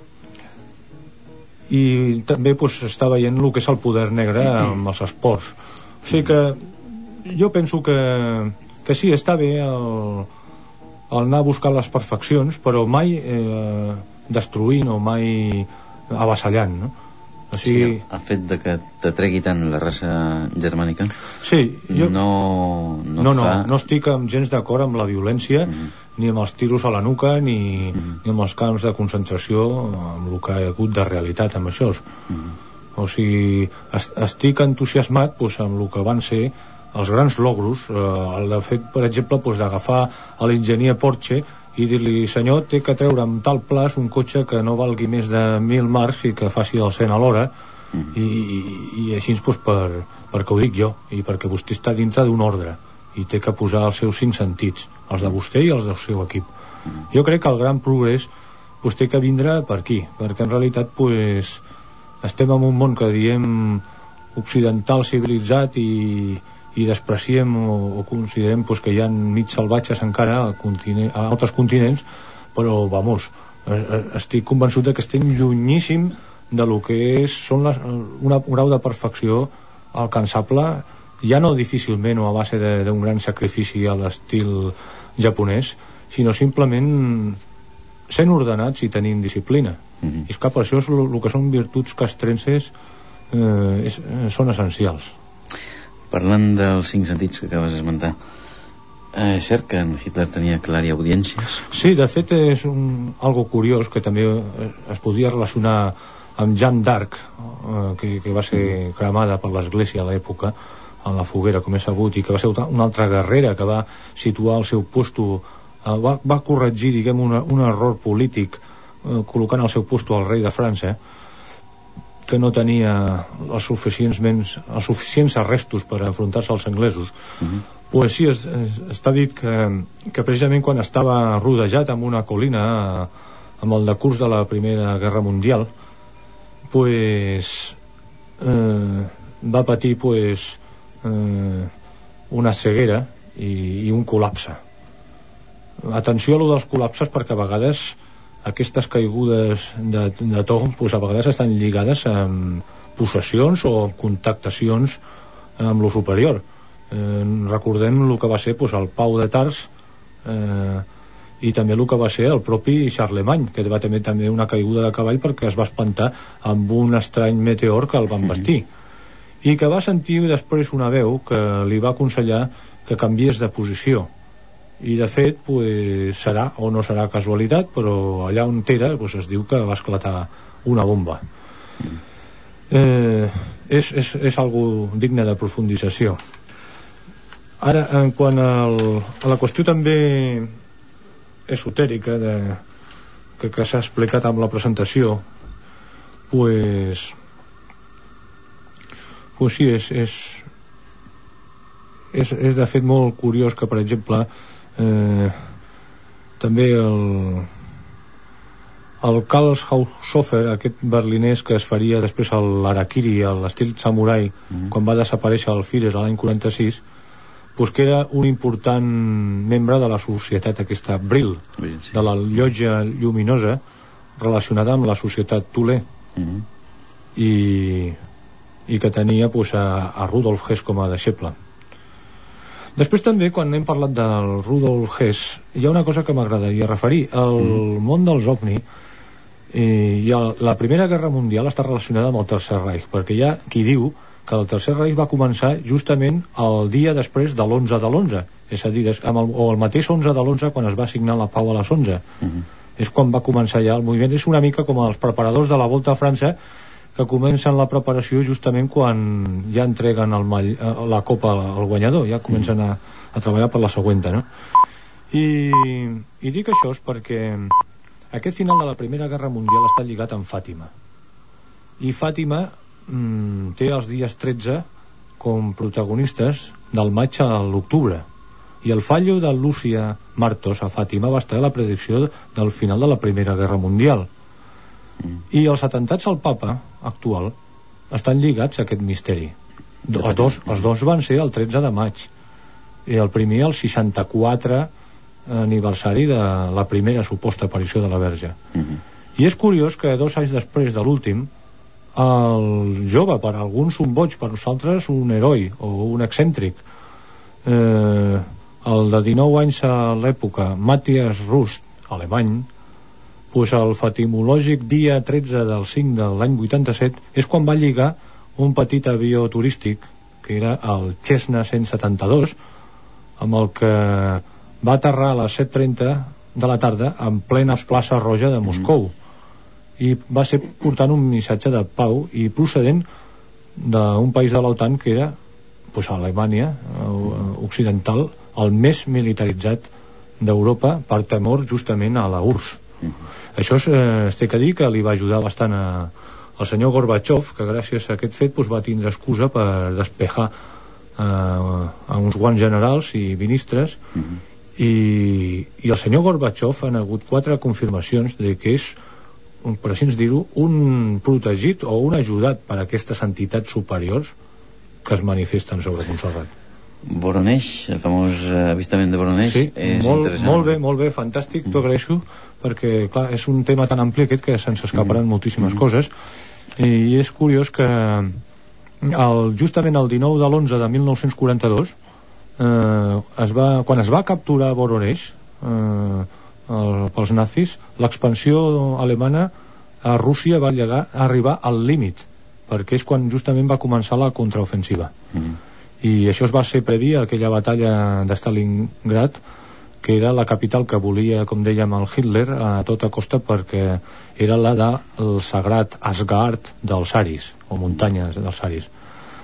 i també pues, està veient el que és el poder negre amb els esports. O sigui que jo penso que, que sí, està bé el, el anar a buscar les perfeccions, però mai eh, destruint o mai avassallant, no? O sigui... Sí, el fet de que t'atregui tant la raça germànica, sí, jo... no, no, no, no, fa... no, no estic gens d'acord amb la violència, mm-hmm. ni amb els tiros a la nuca, ni, mm-hmm. ni amb els camps de concentració, amb el que hi ha hagut de realitat amb això. Mm-hmm. O sigui, est estic entusiasmat pues, amb el que van ser els grans logros, eh, el de fet, per exemple, pues, d'agafar a l'enginyer Porsche i dir-li, senyor, té que treure amb tal plaç un cotxe que no valgui més de mil marcs i que faci el cent a l'hora, mm. i, i, i així pues, per, perquè ho dic jo, i perquè vostè està dintre d'un ordre i té que posar els seus cinc sentits, els de vostè i els del seu equip. Mm. Jo crec que el gran progrés pues, té que vindre per aquí, perquè en realitat pues, estem en un món que diem occidental civilitzat i i despreciem o, o considerem pues, que hi ha mig salvatges encara a, a altres continents, però vamos, estic convençut que estem llunyíssim de lo que és, són les, una, un grau de perfecció alcançable, ja no difícilment o a base d'un gran sacrifici a l'estil japonès, sinó simplement sent ordenats i tenint disciplina. Mm-hmm. I és que per això el que són virtuts castrenses eh, és, són essencials. Parlant dels cinc sentits que acabes d'esmentar, eh, és cert que en Hitler tenia clariaudiències? Sí, de fet és un, algo curiós que també es podia relacionar amb Jeanne d'Arc, eh, que, que va ser cremada per l'església a l'època, en la foguera, com és sabut, i que va ser una altra guerrera que va situar el seu puesto, eh, va, va corregir, diguem, una, un error polític, eh, col·locant al seu puesto el rei de França, que no tenia els suficients, mens, els suficients arrestos per enfrontar-se als anglesos. Uh-huh. Pues sí, es, es, està dit que, que precisament quan estava rodejat amb una colina, amb el decurs de la Primera Guerra Mundial, pues eh, va patir pues eh, una ceguera i, i un col·lapse. Atenció a lo dels col·lapses, perquè a vegades aquestes caigudes de, de to pues a vegades estan lligades amb possessions o amb contactacions amb lo superior. Eh, recordem el que va ser pues, el Pau de Tars, eh, i també el que va ser el propi Charlemagne, que va tenir també una caiguda de cavall perquè es va espantar amb un estrany meteor que el van vestir, i que va sentir després una veu que li va aconsellar que canviés de posició, i de fet pues, serà o no serà casualitat, però allà on era pues, es diu que va esclatar una bomba. eh, és, és, és algo digne de profundització. Ara, en quant al, a la qüestió també esotèrica de, que, que s'ha explicat amb la presentació, pues, pues sí, és, és, és, és de fet molt curiós que, per exemple, eh, també el, el Karl Haushofer, aquest berlinès que es faria després a l'Harakiri, a l'estil samurai, mm-hmm. quan va desaparèixer el Führer l'any quaranta-sis, pues que era un important membre de la societat aquesta Brill, sí. de la llotja lluminosa relacionada amb la societat Thule, mm-hmm. i, i que tenia pues, a, a Rudolf Hess com a deixeble. Després també, quan hem parlat del Rudolf Hess, hi ha una cosa que m'agradaria referir. El mm. món dels ovni eh, i el, la Primera Guerra Mundial està relacionada amb el Tercer Reich, perquè hi ha qui diu que el Tercer Reich va començar justament el dia després de l'onze de l'onze, és a dir, amb el, o el mateix onze de l'onze quan es va signar la pau a les onze. Mm-hmm. És quan va començar ja el moviment. És una mica com els preparadors de la Volta a França, que comencen la preparació justament quan ja entreguen el mall, la copa al guanyador, ja comencen a, a treballar per la següenta, no? I, i dic això és perquè aquest final de la Primera Guerra Mundial està lligat amb Fàtima, i Fàtima mm, té els dies tretze com protagonistes del maig a l'octubre, i el fallo de Lúcia Martos a Fàtima va estar a la predicció del final de la Primera Guerra Mundial. I els atemptats al papa actual estan lligats a aquest misteri. Els dos, els dos van ser el tretze de maig, i el primer el seixanta-quatre aniversari de la primera suposta aparició de la Verge. Uh-huh. I és curiós que dos anys després de l'últim, el jove, per alguns un boig, per nosaltres un heroi o un excèntric, eh, el de dinou anys a l'època, Matthias Rust, alemany, pues el fatimològic dia tretze del cinc de l'any vuitanta-set és quan va lligar un petit avió turístic que era el Cessna cent setanta-dos, amb el que va aterrar a les set trenta de la tarda en plena plaça Roja de Moscou, i va ser portant un missatge de pau i procedent d'un país de l'OTAN que era pues, Alemanya occidental, el més militaritzat d'Europa, per temor justament a la U R S S. Uh-huh. Això es, eh, es té que dir que li va ajudar bastant a, al senyor Gorbachev, que gràcies a aquest fet pues, va tindre excusa per despejar eh, a uns guants generals i ministres. Uh-huh. i, i el senyor Gorbachev han hagut quatre confirmacions de que és, per així dir-ho, un protegit o un ajudat per a aquestes entitats superiors que es manifesten sobre Montserrat. Voronezh, el famós avistament de Voronezh, sí, és molt, interessant. Molt bé, molt bé, fantàstic, t'ho agraeixo, perquè clar, és un tema tan ampli aquest que se'ns escaparan mm. moltíssimes mm. coses, i és curiós que el, justament el dinou de l'onze de mil nou-cents quaranta-dos eh, es va, quan es va capturar Voronezh eh, el, pels nazis, l'expansió alemana a Rússia va llegar a arribar al límit, perquè és quan justament va començar la contraofensiva. Mm. I això es va ser previ a aquella batalla de Stalingrad, que era la capital que volia, com dèiem, el Hitler a tota costa, perquè era la del sagrat Asgard dels Aris, o muntanyes dels Aris.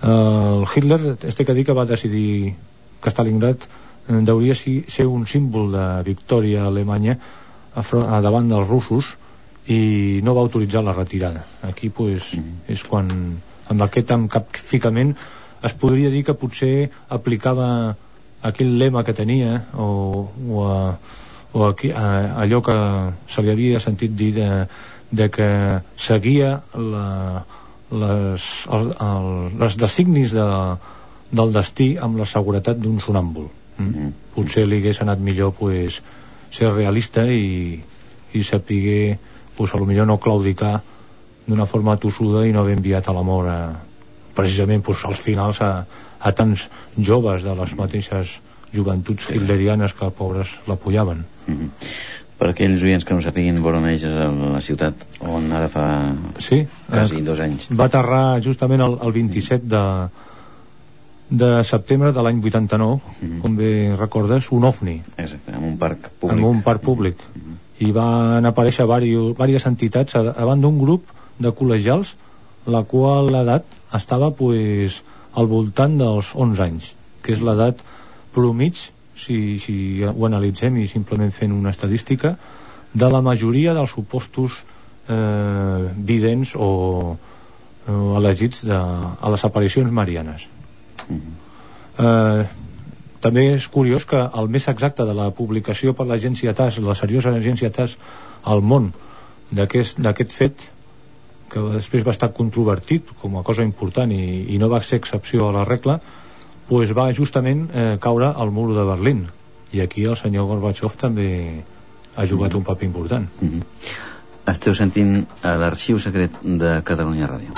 el Hitler, este que dir que va decidir que Stalingrad eh, hauria ser un símbol de victòria alemanya a, a davant dels russos, i no va autoritzar la retirada. Aquí pues, mm. és quan amb aquest capficament es podria dir que potser aplicava aquell lema que tenia o, o, a, o aquí, a, allò que se li havia sentit dir de, de que seguia la, les, el, el, les designis de, del destí amb la seguretat d'un sonàmbul. Mm? Mm. Potser li hagués anat millor pues, ser realista i, i sapiguer pues, a lo millor no claudicar d'una forma tossuda i no haver enviat a la mort a, precisament pues, als finals a, a tants joves de les mateixes joventuts sí. hitlerianes que pobres l'apoyaven. Mm-hmm. Per aquells oients que no sapiguin, Voronezh és la ciutat on ara fa sí, quasi eh, dos anys va aterrar justament el, el vint-i-set de, de setembre de l'any vuitanta-nou, mm-hmm. com bé recordes, un ovni. Exacte, en un parc públic. En un parc públic. Mm-hmm. I van aparèixer diverses entitats davant d'un grup de col·legials la qual l'edat estava pues, al voltant dels onze anys, que és l'edat promig, si, si ho analitzem i simplement fent una estadística, de la majoria dels supostos eh, vidents o, o elegits de, a les aparicions marianes. Mm-hmm. eh, També és curiós que el més exacte de la publicació per l'agència T A S, la seriosa agència T A S al món d'aquest d'aquest fet, que després va estar controvertit com a cosa important i, i no va ser excepció a la regla, pues va justament eh, caure al mur de Berlín, i aquí el senyor Gorbachev també ha jugat mm-hmm. un paper important. Mm-hmm. Esteu sentint a l'Arxiu Secret de Catalunya Ràdio.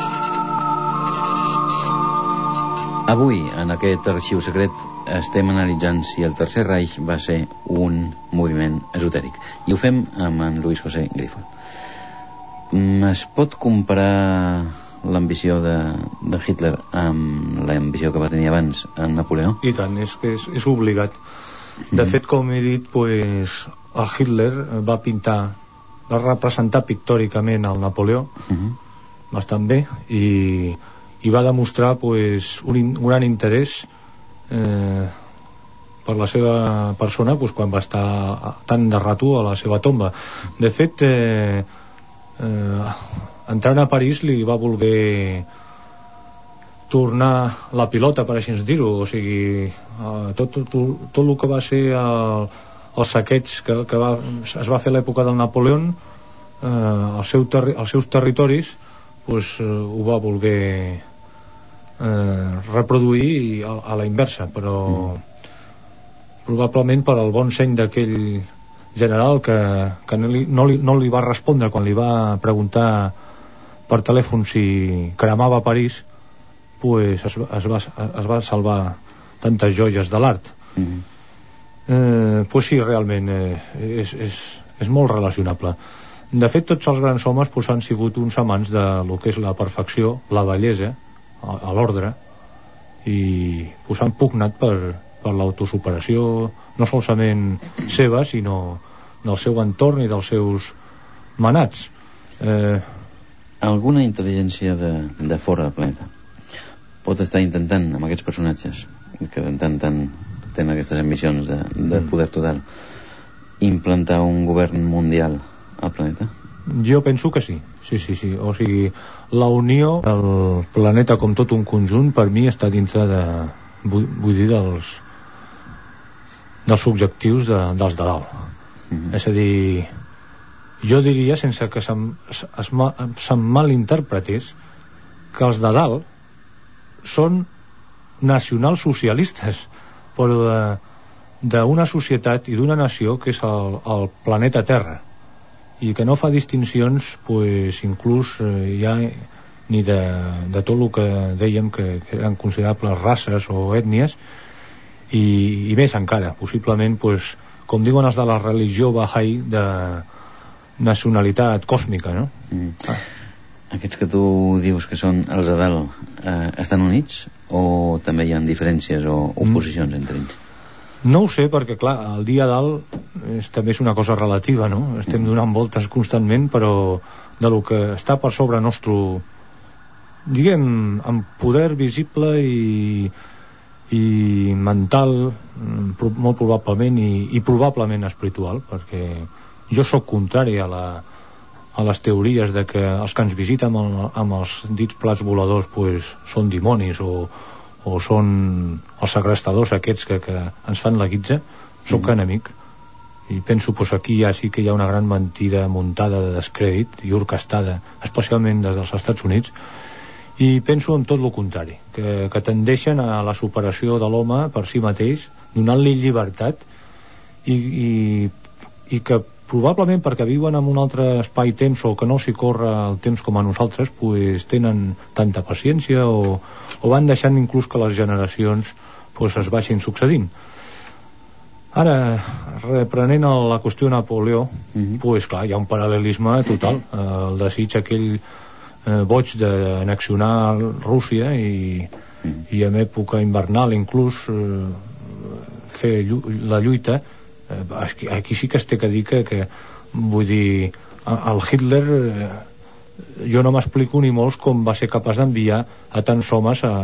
Avui, en aquest Arxiu Secret, estem analitzant si el Tercer Reich va ser un moviment esotèric. I ho fem amb en Luis José Grifol. Es pot comparar l'ambició de, de Hitler amb l'ambició que va tenir abans en Napoleó? I tant, és que és, és obligat. De mm. fet, com he dit, pues, el Hitler va pintar, va representar pictòricament el Napoleó, mm-hmm. bastant bé, i... i va demostrar pues, un, un gran interès eh, per la seva persona pues, quan va estar tan de rato a la seva tomba. De fet, eh, eh, entrant a París li va voler tornar la pilota, per així dir-ho, o sigui, eh, tot, tot, tot el que va ser el, el saqueig que, que va, es va fer a l'època del Napoleó, eh, el seu terri, els seus territoris, pues, eh, ho va voler Eh, reproduir a, a la inversa, però mm. probablement per al bon seny d'aquell general que, que no, li, no, li, no li va respondre quan li va preguntar per telèfon si cremava París, pues es, es, va, es va salvar tantes joies de l'art. Mm. eh, pues sí, realment eh, és, és, és molt relacionable. De fet, tots els grans homes pues, han sigut uns amants de lo que és la perfecció, la bellesa, a l'ordre, i pues, han pugnat per, per l'autosuperació no solament seva sinó del seu entorn i dels seus manats. eh... Alguna intel·ligència de, de fora del planeta pot estar intentant amb aquests personatges que de tant tant tenen aquestes ambicions de, de poder total implantar un govern mundial al planeta? Jo penso que sí, sí, sí, sí. O sigui, la unió del planeta com tot un conjunt per mi està dintre de, vull, vull dir, dels dels objectius de, dels de dalt. Mm-hmm. És a dir, jo diria, sense que se'm, es, se'm malinterpretés, que els de dalt són nacionalsocialistes, però d'una societat i d'una nació que és el, el planeta Terra, i que no fa distincions pues, inclús eh, ja ni de, de tot el que dèiem que, que eren considerables races o ètnies, i, i més encara, possiblement pues, com diuen els de la religió Bahá'í, de nacionalitat còsmica, no? Mm. Ah. Aquests que tu dius que són els de dalt eh, estan units o també hi ha diferències o oposicions mm. entre ells? No ho sé, perquè clar, el dia dalt és, també és una cosa relativa, no? Estem donant voltes constantment, però de lo que està per sobre nostre diguem, amb poder visible i, i mental, molt probablement, i, i probablement espiritual, perquè jo sóc contrari a la a les teories de que els que ens visiten amb, el, amb els dits plats voladors pues, són dimonis o, o són els segrestadors aquests que, que ens fan la guitza. Soc mm. enemic i penso pues, aquí ja sí que hi ha una gran mentida muntada de descrèdit i orquestada especialment des dels Estats Units, i penso en tot el contrari, que, que tendeixen a la superació de l'home per si mateix, donant-li llibertat i, i, i que probablement perquè viuen en un altre espai-temps o que no s'hi corre el temps com a nosaltres, pues, tenen tanta paciència o, o van deixant inclús que les generacions pues, es vagin succedint. Ara, reprenent la qüestió de Napoleó, mm-hmm. pues, clar, hi ha un paral·lelisme total. El desig aquell eh, boig d'anexionar Rússia i, mm. i en època invernal inclús eh, fer llu- la lluita. Aquí, aquí sí que es té que dir que, que vull dir, el Hitler eh, jo no m'explico ni molts com va ser capaç d'enviar a tants homes a,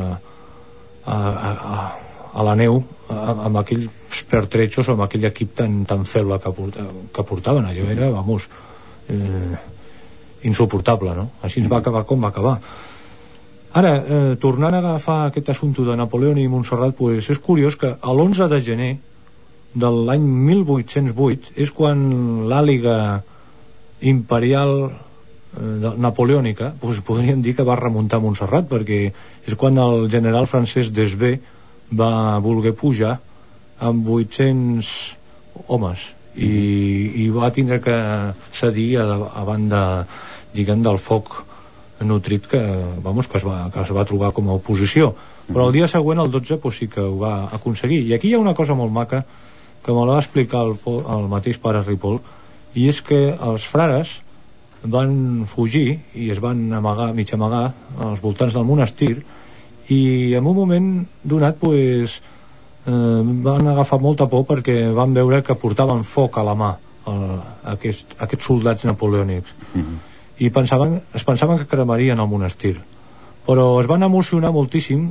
a, a, a la neu a, amb aquells pertrechos o amb aquell equip tan, tan feble que, porta, que portaven. Allò era, vamos, eh, insuportable, no? Així ens va acabar com va acabar. Ara, eh, tornant a agafar aquest assumpte de Napoleó i Montserrat, pues, és curiós que l'onze de gener de l'any mil vuit-cents vuit és quan l'àliga imperial eh, napoleònica, pues, podríem dir que va remuntar a Montserrat, perquè és quan el general francès Desbé va voler pujar amb vuit-cents homes i, i va tindre que cedir a, a banda, diguem, del foc nutrit que, vamos, que, es va, que es va trobar com a oposició. Però el dia següent, el dotze, pues, sí que ho va aconseguir. I aquí hi ha una cosa molt maca que me la va explicar el, el mateix pare Ripoll, i és que els frares van fugir i es van amagar, mig amagar als voltants del monestir, i en un moment donat pues, eh, van agafar molta por perquè van veure que portaven foc a la mà eh, aquest, aquests soldats napoleònics. Mm-hmm. I pensaven, es pensaven que cremarien el monestir, però es van emocionar moltíssim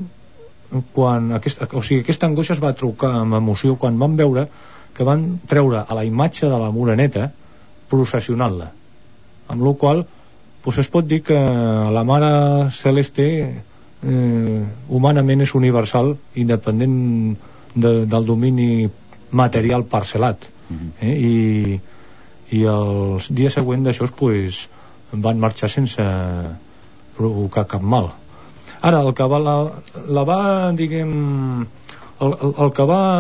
quan aquest, o sigui, aquesta angoixa es va trucar amb emoció quan van veure que van treure a la imatge de la moreneta processionant-la, amb la qual pues, es pot dir que la Mare Celeste eh, humanament és universal, independent de, del domini material parcel·lat. Mm-hmm. eh? I, i els dies següents d'això pues, van marxar sense provocar cap mal. Ara, el que va la, la va, diguem, el, el, el que va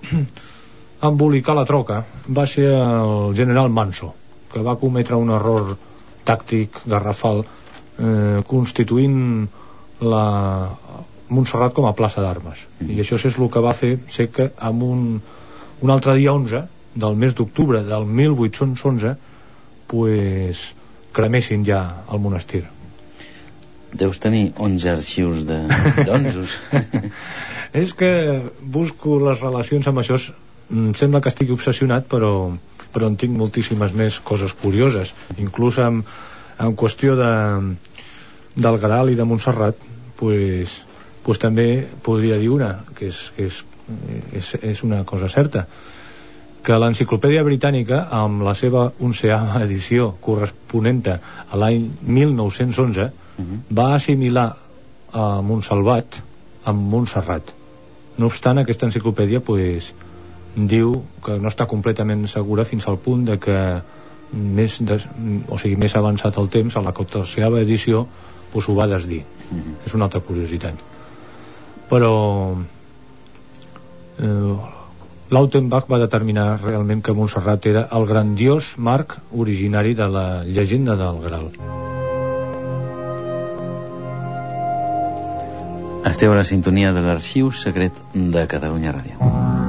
embolicar la troca va ser el general Manso, que va cometre un error tàctic garrafal eh, constituint la Montserrat com a plaça d'armes. Mm. I això és el que va fer ser que en un, un altre dia onze del mes d'octubre del mil vuit-cents onze pues, cremessin ja el monestir. Deus tenir onze arxius d'onzos. És que busco les relacions amb això. Em sembla que estigui obsessionat, però, però en tinc moltíssimes més coses curioses. Inclús en, en qüestió de, del Graal i de Montserrat, pues, pues també podria dir una, que és, que és, és, és una cosa certa, que l'Enciclopèdia Britànica, amb la seva onceava edició corresponent a l'any mil nou-cents onze, uh-huh. va assimilar a Montsalvat amb Montserrat. No obstant, aquesta enciclopèdia pues, diu que no està completament segura fins al punt de que més, de, o sigui, més avançat el temps, a la tercera edició pues, ho va desdir. Uh-huh. És una altra curiositat. Però eh, Lautenbach va determinar realment que Montserrat era el grandiós marc originari de la llegenda del Graal. Esteu a la sintonia de l'Arxiu Secret de Catalunya Ràdio.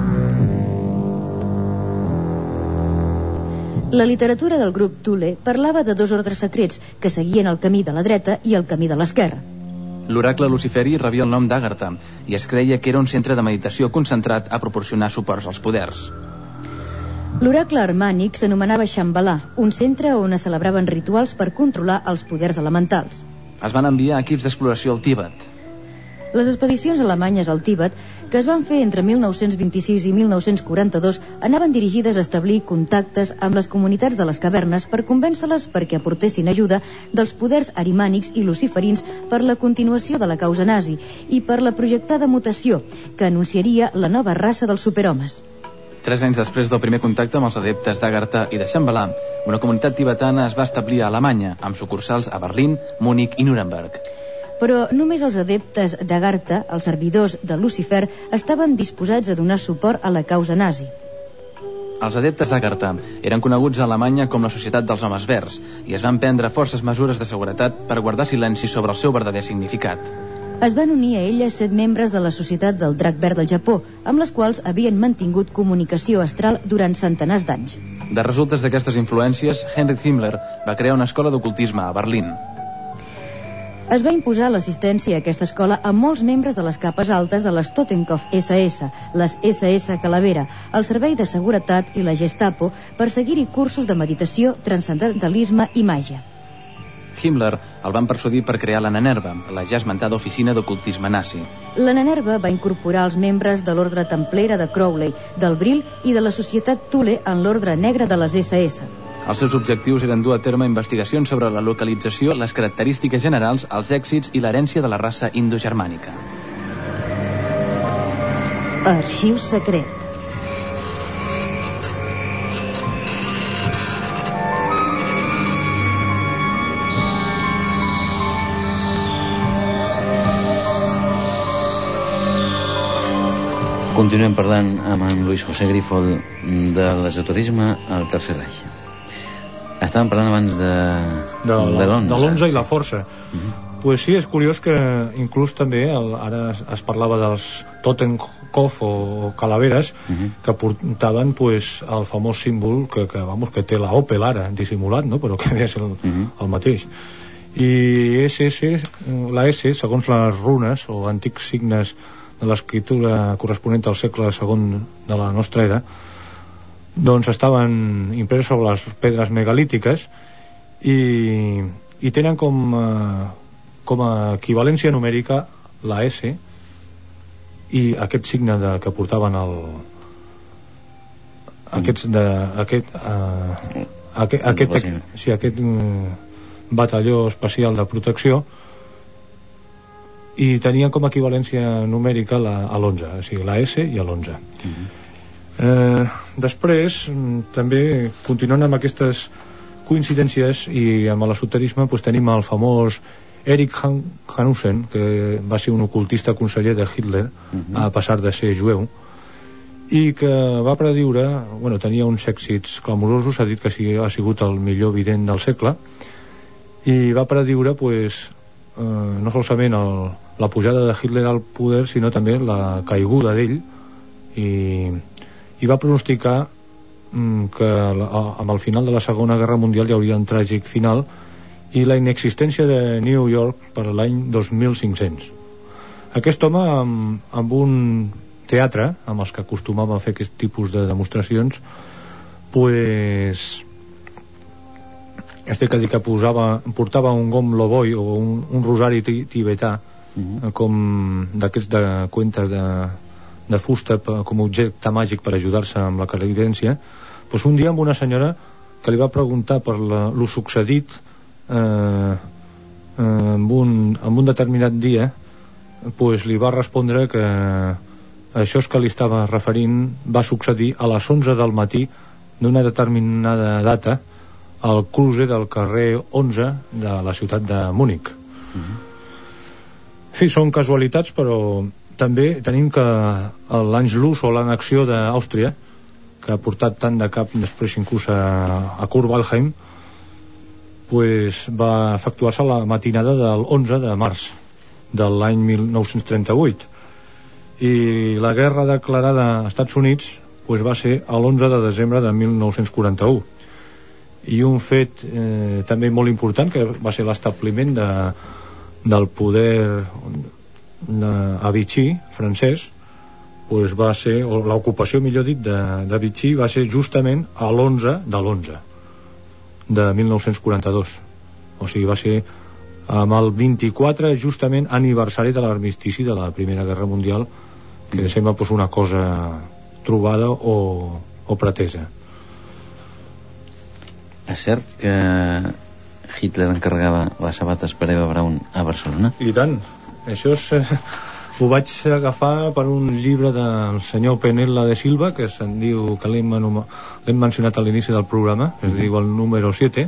La literatura del grup Thule parlava de dos ordres secrets que seguien el camí de la dreta i el camí de l'esquerra. L'oracle luciferi rebia el nom d'Àgartha i es creia que era un centre de meditació concentrat a proporcionar suports als poders. L'oracle armànic s'anomenava Shambhala, un centre on es celebraven rituals per controlar els poders elementals. es van enviar equips d'exploració al Tíbet. Les expedicions alemanyes al Tíbet, que es van fer entre mil nou-cents vint-i-sis i mil nou-cents quaranta-dos, anaven dirigides a establir contactes amb les comunitats de les cavernes per convèncer-les perquè aportessin ajuda dels poders arimànics i luciferins per la continuació de la causa nazi i per la projectada mutació que anunciaria la nova raça dels superhomes. Tres anys després del primer contacte amb els adeptes d'Àgartha i de Shambhala, una comunitat tibetana es va establir a Alemanya, amb sucursals a Berlín, Múnich i Nuremberg. Però només els adeptes d'Àgartha, els servidors de Lucifer, estaven disposats a donar suport a la causa nazi. Els adeptes d'Àgartha eren coneguts a Alemanya com la Societat dels Homes Verds i es van prendre forces mesures de seguretat per guardar silenci sobre el seu verdader significat. Es van unir a ella set membres de la Societat del Drac Verd del Japó, amb les quals havien mantingut comunicació astral durant centenars d'anys. De resultes d'aquestes influències, Heinrich Himmler va crear una escola d'ocultisme a Berlín. Es va imposar l'assistència a aquesta escola a molts membres de les capes altes de les Totenkopf essa essa, les essa essa Calavera, el Servei de Seguretat i la Gestapo per seguir-hi cursos de meditació, transcendentalisme i màgia. Himmler el van persuadir per crear la Nanerva, la ja esmentada oficina d'ocultisme nazi. La Nanerva va incorporar els membres de l'ordre templera de Crowley, del Brill i de la Societat Thule en l'ordre negre de les essa essa. Els seus objectius eren dur a terme investigacions sobre la localització, les característiques generals, els èxits i l'herència de la raça indogermànica. Arxiu secret. Continuem parlant amb en Luis José Grifol de l'esoterisme al Tercer Reich. Estàvem parlant abans de, de, de l'onze. De l'onze i la força. Uh-huh. Pues sí, és curiós que inclús també, el, ara es, es parlava dels Totenkopf o calaveres, uh-huh, que portaven pues, el famós símbol que, que, vamos, que té la Opel ara, dissimulat, no? Però que és el, uh-huh, el mateix. I S S, la S, segons les runes o antics signes de l'escriptura corresponent al segle segon de la nostra era, doncs estaven impresos sobre les pedres megalítiques i, i tenen com a, com a equivalència numèrica la S i aquest signe de, que portaven el aquests de aquest, uh, aquest, aquest, aquest, sí, aquest uh, batalló especial de protecció, i tenien com a equivalència numèrica la, a l'onze, o sigui, la S i a l'onze. Uh-huh. Eh, després, també, continuant amb aquestes coincidències i amb l'esoterisme, doncs tenim el famós Erich Hanussen, que va ser un ocultista conseller de Hitler, uh-huh, a passar de ser jueu, i que va prediure, bueno, tenia uns èxits clamorosos, s'ha dit que ha sigut el millor vident del segle, i va prediure, pues, eh, no solament el, la pujada de Hitler al poder, sinó també la caiguda d'ell, i i va pronosticar mm, que amb el final de la Segona Guerra Mundial hi hauria un tràgic final i la inexistència de New York per l'any dos mil cinc-cents. Aquest home, amb, amb un teatre, amb els que acostumava a fer aquest tipus de demostracions, pues, este que dir que posava, portava un gom loboi o un, un rosari tibetà, uh-huh, com d'aquests de cuentes de de fusta com a objecte màgic per ajudar-se amb la clarividència, doncs un dia amb una senyora que li va preguntar per la, lo succedit eh, eh, amb, un, amb un determinat dia, doncs li va respondre que això que li estava referint va succedir a les onze del matí d'una determinada data al cruce del carrer onze de la ciutat de Múnich. Uh-huh. Sí, són casualitats, però també tenim que l'Anschluss o l'annexió d'Àustria, que ha portat tant de cap després inclús a, a Kurt Waldheim, pues, va efectuar-se la matinada del onze de març de l'any mil nou-cents trenta-vuit, i la guerra declarada als Estats Units pues, va ser l'onze de desembre de mil nou-cents quaranta-u, i un fet eh, també molt important, que va ser l'establiment de, del poder a Vichy francès, pues va ser, o l'ocupació millor dit de, de Vichy va ser justament a l'onze de l'onze de mil nou-cents quaranta-dos, o sigui va ser amb el vint-i-quatre justament aniversari de l'armistici de la Primera Guerra Mundial, que sembla pues, una cosa trobada o, o pretesa. És cert que Hitler encarregava les sabates per Eva Braun a Barcelona? I tant, això és, eh, ho vaig agafar per un llibre del senyor Penella de Silva, que se'n diu, que l'hem, l'hem mencionat a l'inici del programa, que es diu el número set,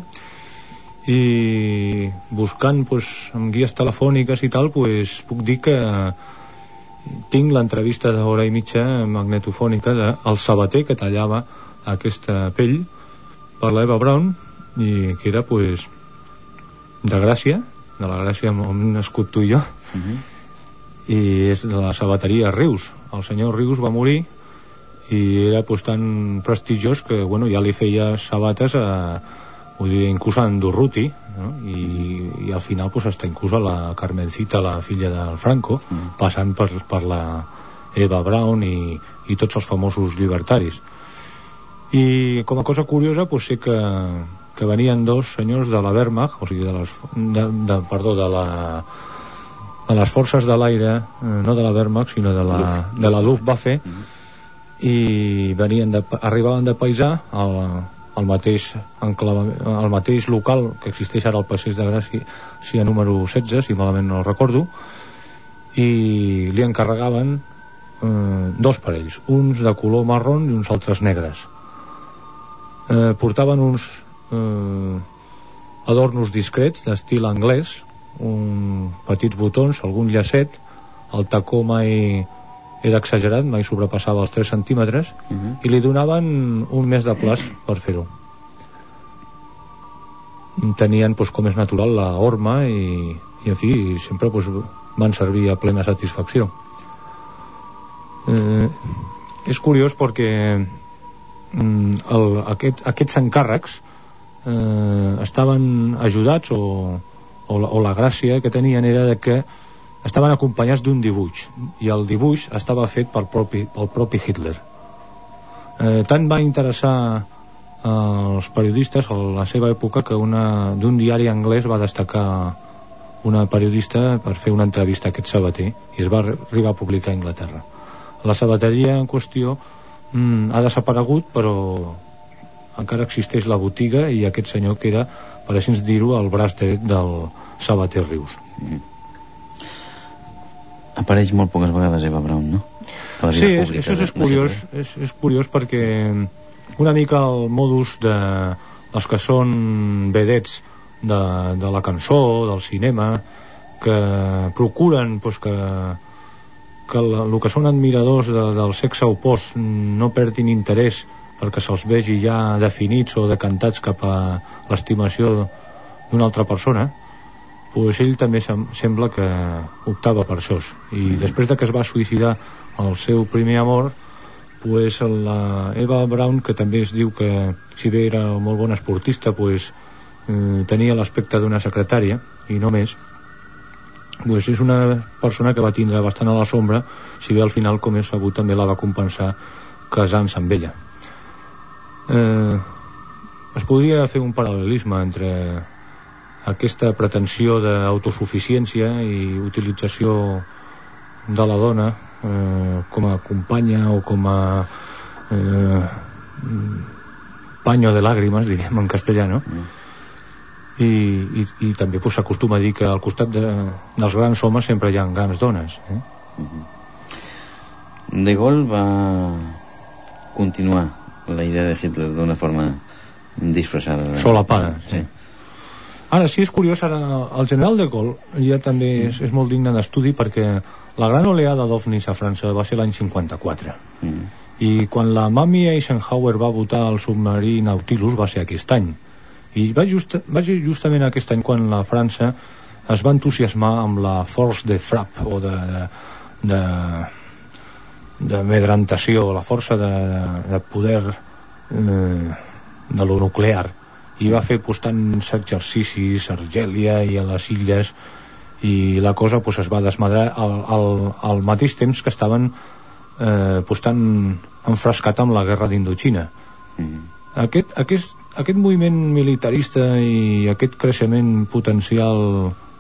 i buscant pues, amb guies telefòniques i tal, pues, puc dir que tinc l'entrevista d'hora i mitja magnetofònica del sabater que tallava aquesta pell per l'Eva Braun, i que era pues, de Gràcia, de la Gràcia on hem nascut tu i jo, uh-huh. i és de la sabateria Rius. El senyor Rius va morir i era pues, tan prestigiós que bueno, ja li feia sabates a, vull dir, inclús a en Durruti, no? I, i al final pues, està inclús a la Carmencita, la filla del Franco, uh-huh. passant per, per la Eva Braun i, i tots els famosos llibertaris. I com a cosa curiosa pues, sé que que venien dos senyors de la Wehrmacht, o sigui, de les, de, de, perdó, de, la, de les forces de l'aire, eh, no de la Wehrmacht, sinó de la, de la Luftwaffe, mm. i venien de, arribaven de paisà al, al, mateix enclava, al mateix local que existeix ara al Passeig de Gràcia, si a número setze, si malament no el recordo, i li encarregaven eh, dos parells, uns de color marrón i uns altres negres. Eh, portaven uns Eh, adornos discrets d'estil anglès, un petits botons, algun llacet, el tacó mai era exagerat, mai sobrepassava els tres centímetres, uh-huh. i li donaven un mes de plaç per fer-ho. Tenien pues, com és natural la horma i, i en fi, sempre pues, van servir a plena satisfacció. Eh, és curiós perquè mm, el, aquest, aquests encàrrecs Eh, estaven ajudats o, o, la, o la gràcia que tenien era de que estaven acompanyats d'un dibuix, i el dibuix estava fet pel propi, pel propi Hitler. Eh, tant va interessar als periodistes a la seva època que una, d'un diari anglès va destacar una periodista per fer una entrevista a aquest sabater i es va arribar a publicar a Anglaterra. La sabateria en qüestió mm, ha desaparegut, però encara existeix la botiga i aquest senyor que era, per així dir-ho, el braç dret del sabater Rius. Mm. Apareix molt poques vegades Eva Braun, no? Sí, és, això és curiós, és, és curiós perquè una mica el modus de els que són vedets de, de la cançó, del cinema, que procuren pues, que, que el que són admiradors de, del sexe opost no perdin interès perquè se'ls vegi ja definits o decantats cap a l'estimació d'una altra persona, pues ell també sem sembla que optava per això. I després de que es va suïcidar el seu primer amor, pues la Eva Braun, que també es diu que si bé era molt bona esportista, pues eh, tenia l'aspecte d'una secretària i no més, pues és una persona que va tindre bastant a la sombra, si bé al final, com és sabut, també la va compensar casant-se amb ella. Eh, es podria fer un paral·lelisme entre aquesta pretensió d'autosuficiència i utilització de la dona eh, com a companya o com a eh, paño de lágrimas, diríem en castellano, mm. I, i, i també s'acostuma pues, a dir que al costat de, dels grans homes sempre hi ha grans dones, eh? Mm-hmm. De Gaulle va continuar la idea de Hitler d'una forma disfressada de... solapada, sí. Ara sí, és curiós, ara el general de Gaulle ja també mm. és, és molt digne d'estudi perquè la gran oleada d'ovnis a França va ser l'any cinquanta-quatre, mm. i quan la Mamie Eisenhower va votar el submarí Nautilus va ser aquest any, i va, just, va ser justament aquest any quan la França es va entusiasmar amb la force de frappe o de, de, de d'amedrentació, la força de, de poder eh, de lo nuclear, i va fer pues, tants exercicis a Argèlia i a les illes, i la cosa pues, es va desmadrar al, al, al mateix temps que estaven eh, pues, tan enfrescat amb la guerra d'Indochina. Mm. Aquest, aquest, aquest moviment militarista i aquest creixement potencial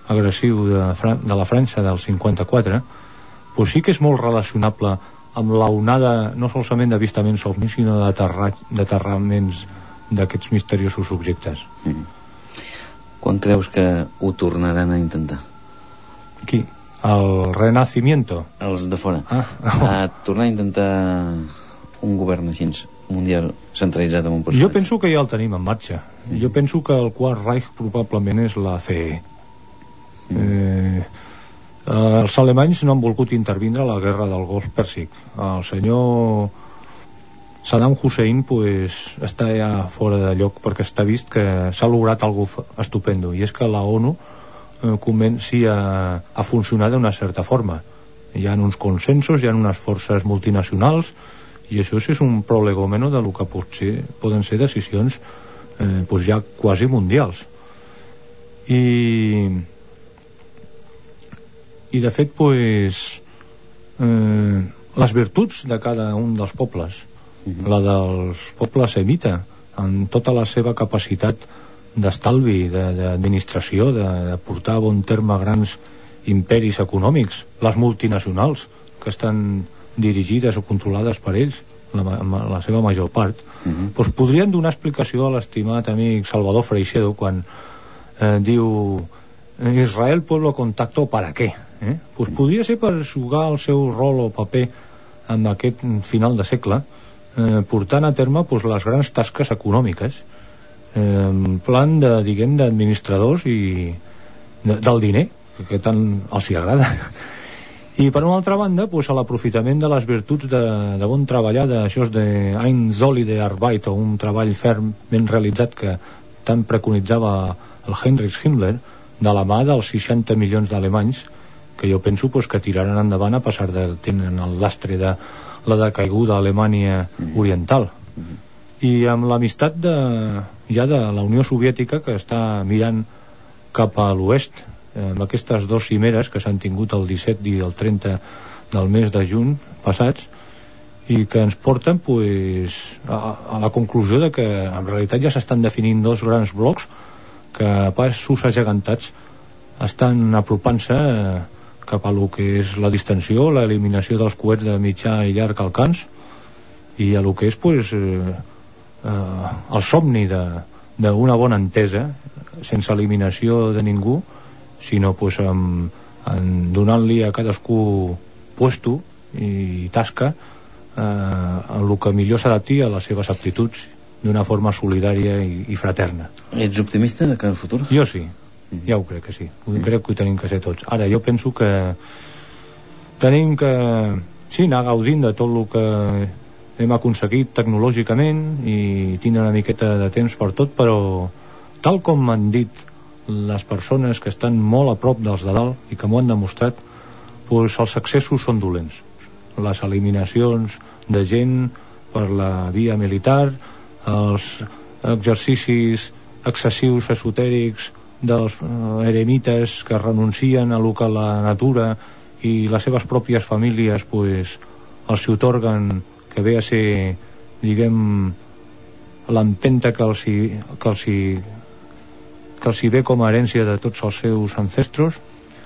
agressiu de, Fran de la França del cinquanta-quatre, pues sí que és molt relacionable amb l'onada no solament d'avistaments ovnis, sinó d'aterraments d'aquests misteriosos objectes. Mm. Quan creus que ho tornaran a intentar? Qui? El Renacimiento? Els de fora. Ah. A tornar a intentar un govern així mundial centralitzat en un personatge. Jo penso que ja el tenim en marxa. Mm. Jo penso que el Quart Reich probablement és la C E. Mm. Eh, els alemanys no han volgut intervindre a la guerra del Golf Pèrsic. El senyor Saddam Hussein pues, està ja fora de lloc perquè està vist que s'ha lograt algo estupendo, i és que la ONU eh, comenci a, a funcionar d'una certa forma. Hi ha uns consensos, hi ha unes forces multinacionals, i això és un prolegòmeno de lo que potser poden ser decisions eh, pues ja quasi mundials. I i de fet pues, eh, les virtuts de cada un dels pobles, uh-huh. la dels pobles semita, en tota la seva capacitat d'estalvi, d'administració, de, de portar a bon terme grans imperis econòmics, les multinacionals que estan dirigides o controlades per ells, la, la seva major part, uh-huh. pues podrien donar explicació a l'estimat amic Salvador Freixedo quan eh, diu Israel pueblo contacto para qué? Eh? Pues podria ser per jugar el seu rol o paper en aquest final de segle, eh, portant a terme pues, les grans tasques econòmiques, eh, en plan de, diguem, d'administradors i de, del diner, que, que tant els hi agrada. I per una altra banda, pues, a l'aprofitament de les virtuts de, de bon treballar, d'això de einsolide Arbeit, o un treball ferm ben realitzat que tant preconitzava el Heinrich Himmler, de la mà dels seixanta milions d'alemanys que jo penso pues, que tiraran endavant a passar de tenen el lastre de la decaiguda Alemanya mm-hmm. oriental. Mm-hmm. I amb l'amistat de, ja de la Unió Soviètica, que està mirant cap a l'oest, eh, amb aquestes dues cimeres que s'han tingut el disset i el trenta del mes de juny passats, i que ens porten pues, a, a la conclusió de que en realitat ja s'estan definint dos grans blocs que a passos agegantats estan apropant-se eh, cap a lo que és la distensió, l'eliminació dels coets de mitjà i llarg alcance, i a lo que és pues, eh, eh, el somni d'una bona entesa sense eliminació de ningú, sinó pues, amb, amb donant-li a cadascú puesto i tasca eh, en el que millor s'adapti a les seves aptituds d'una forma solidària i, i fraterna. Ets optimista de cara al futur? Jo sí, mm. ja ho crec que sí. Mm. Crec que ho tenim que ser tots. Ara, jo penso que tenim que sí, anar gaudint de tot el que hem aconseguit tecnològicament i tindre una miqueta de temps per tot, però tal com m'han dit les persones que estan molt a prop dels de dalt i que m'ho han demostrat, doncs els excessos són dolents. Les eliminacions de gent per la via militar, els exercicis excessius esotèrics dels eremites que renuncien a lo que la natura i les seves pròpies famílies pues, els hi otorguen, que ve a ser, diguem, l'empenta que els hi, que els hi, que els hi ve com a herència de tots els seus ancestros,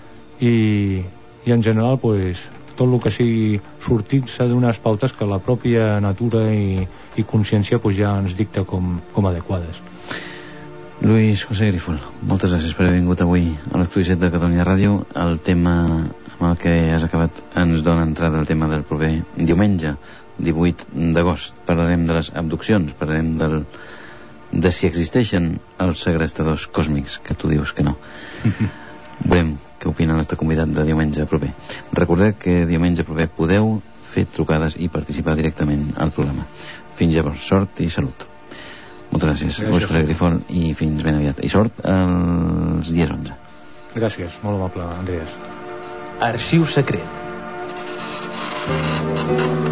i, i en general pues, tot el que sigui sortir-se d'unes pautes que la pròpia natura i, i consciència pues, ja ens dicta com, com adequades. Luis José Grifol, moltes gràcies per haver vingut avui a l'Estudi set de Catalunya Ràdio. El tema amb el que has acabat ens dona entrada al tema del proper diumenge, divuit d'agost. Parlarem de les abduccions, parlarem del, de si existeixen els segrestadors còsmics, que tu dius que no. Veurem què opina el nostre convidat de diumenge proper. Recordeu que diumenge proper podeu fer trucades i participar directament al programa. Fins llavors, sort i salut. Moltes gràcies, gràcies. Luis José Grifol, i fins ben aviat. I sort els dies onze. Gràcies, molt amable, Andreas. Arxiu secret.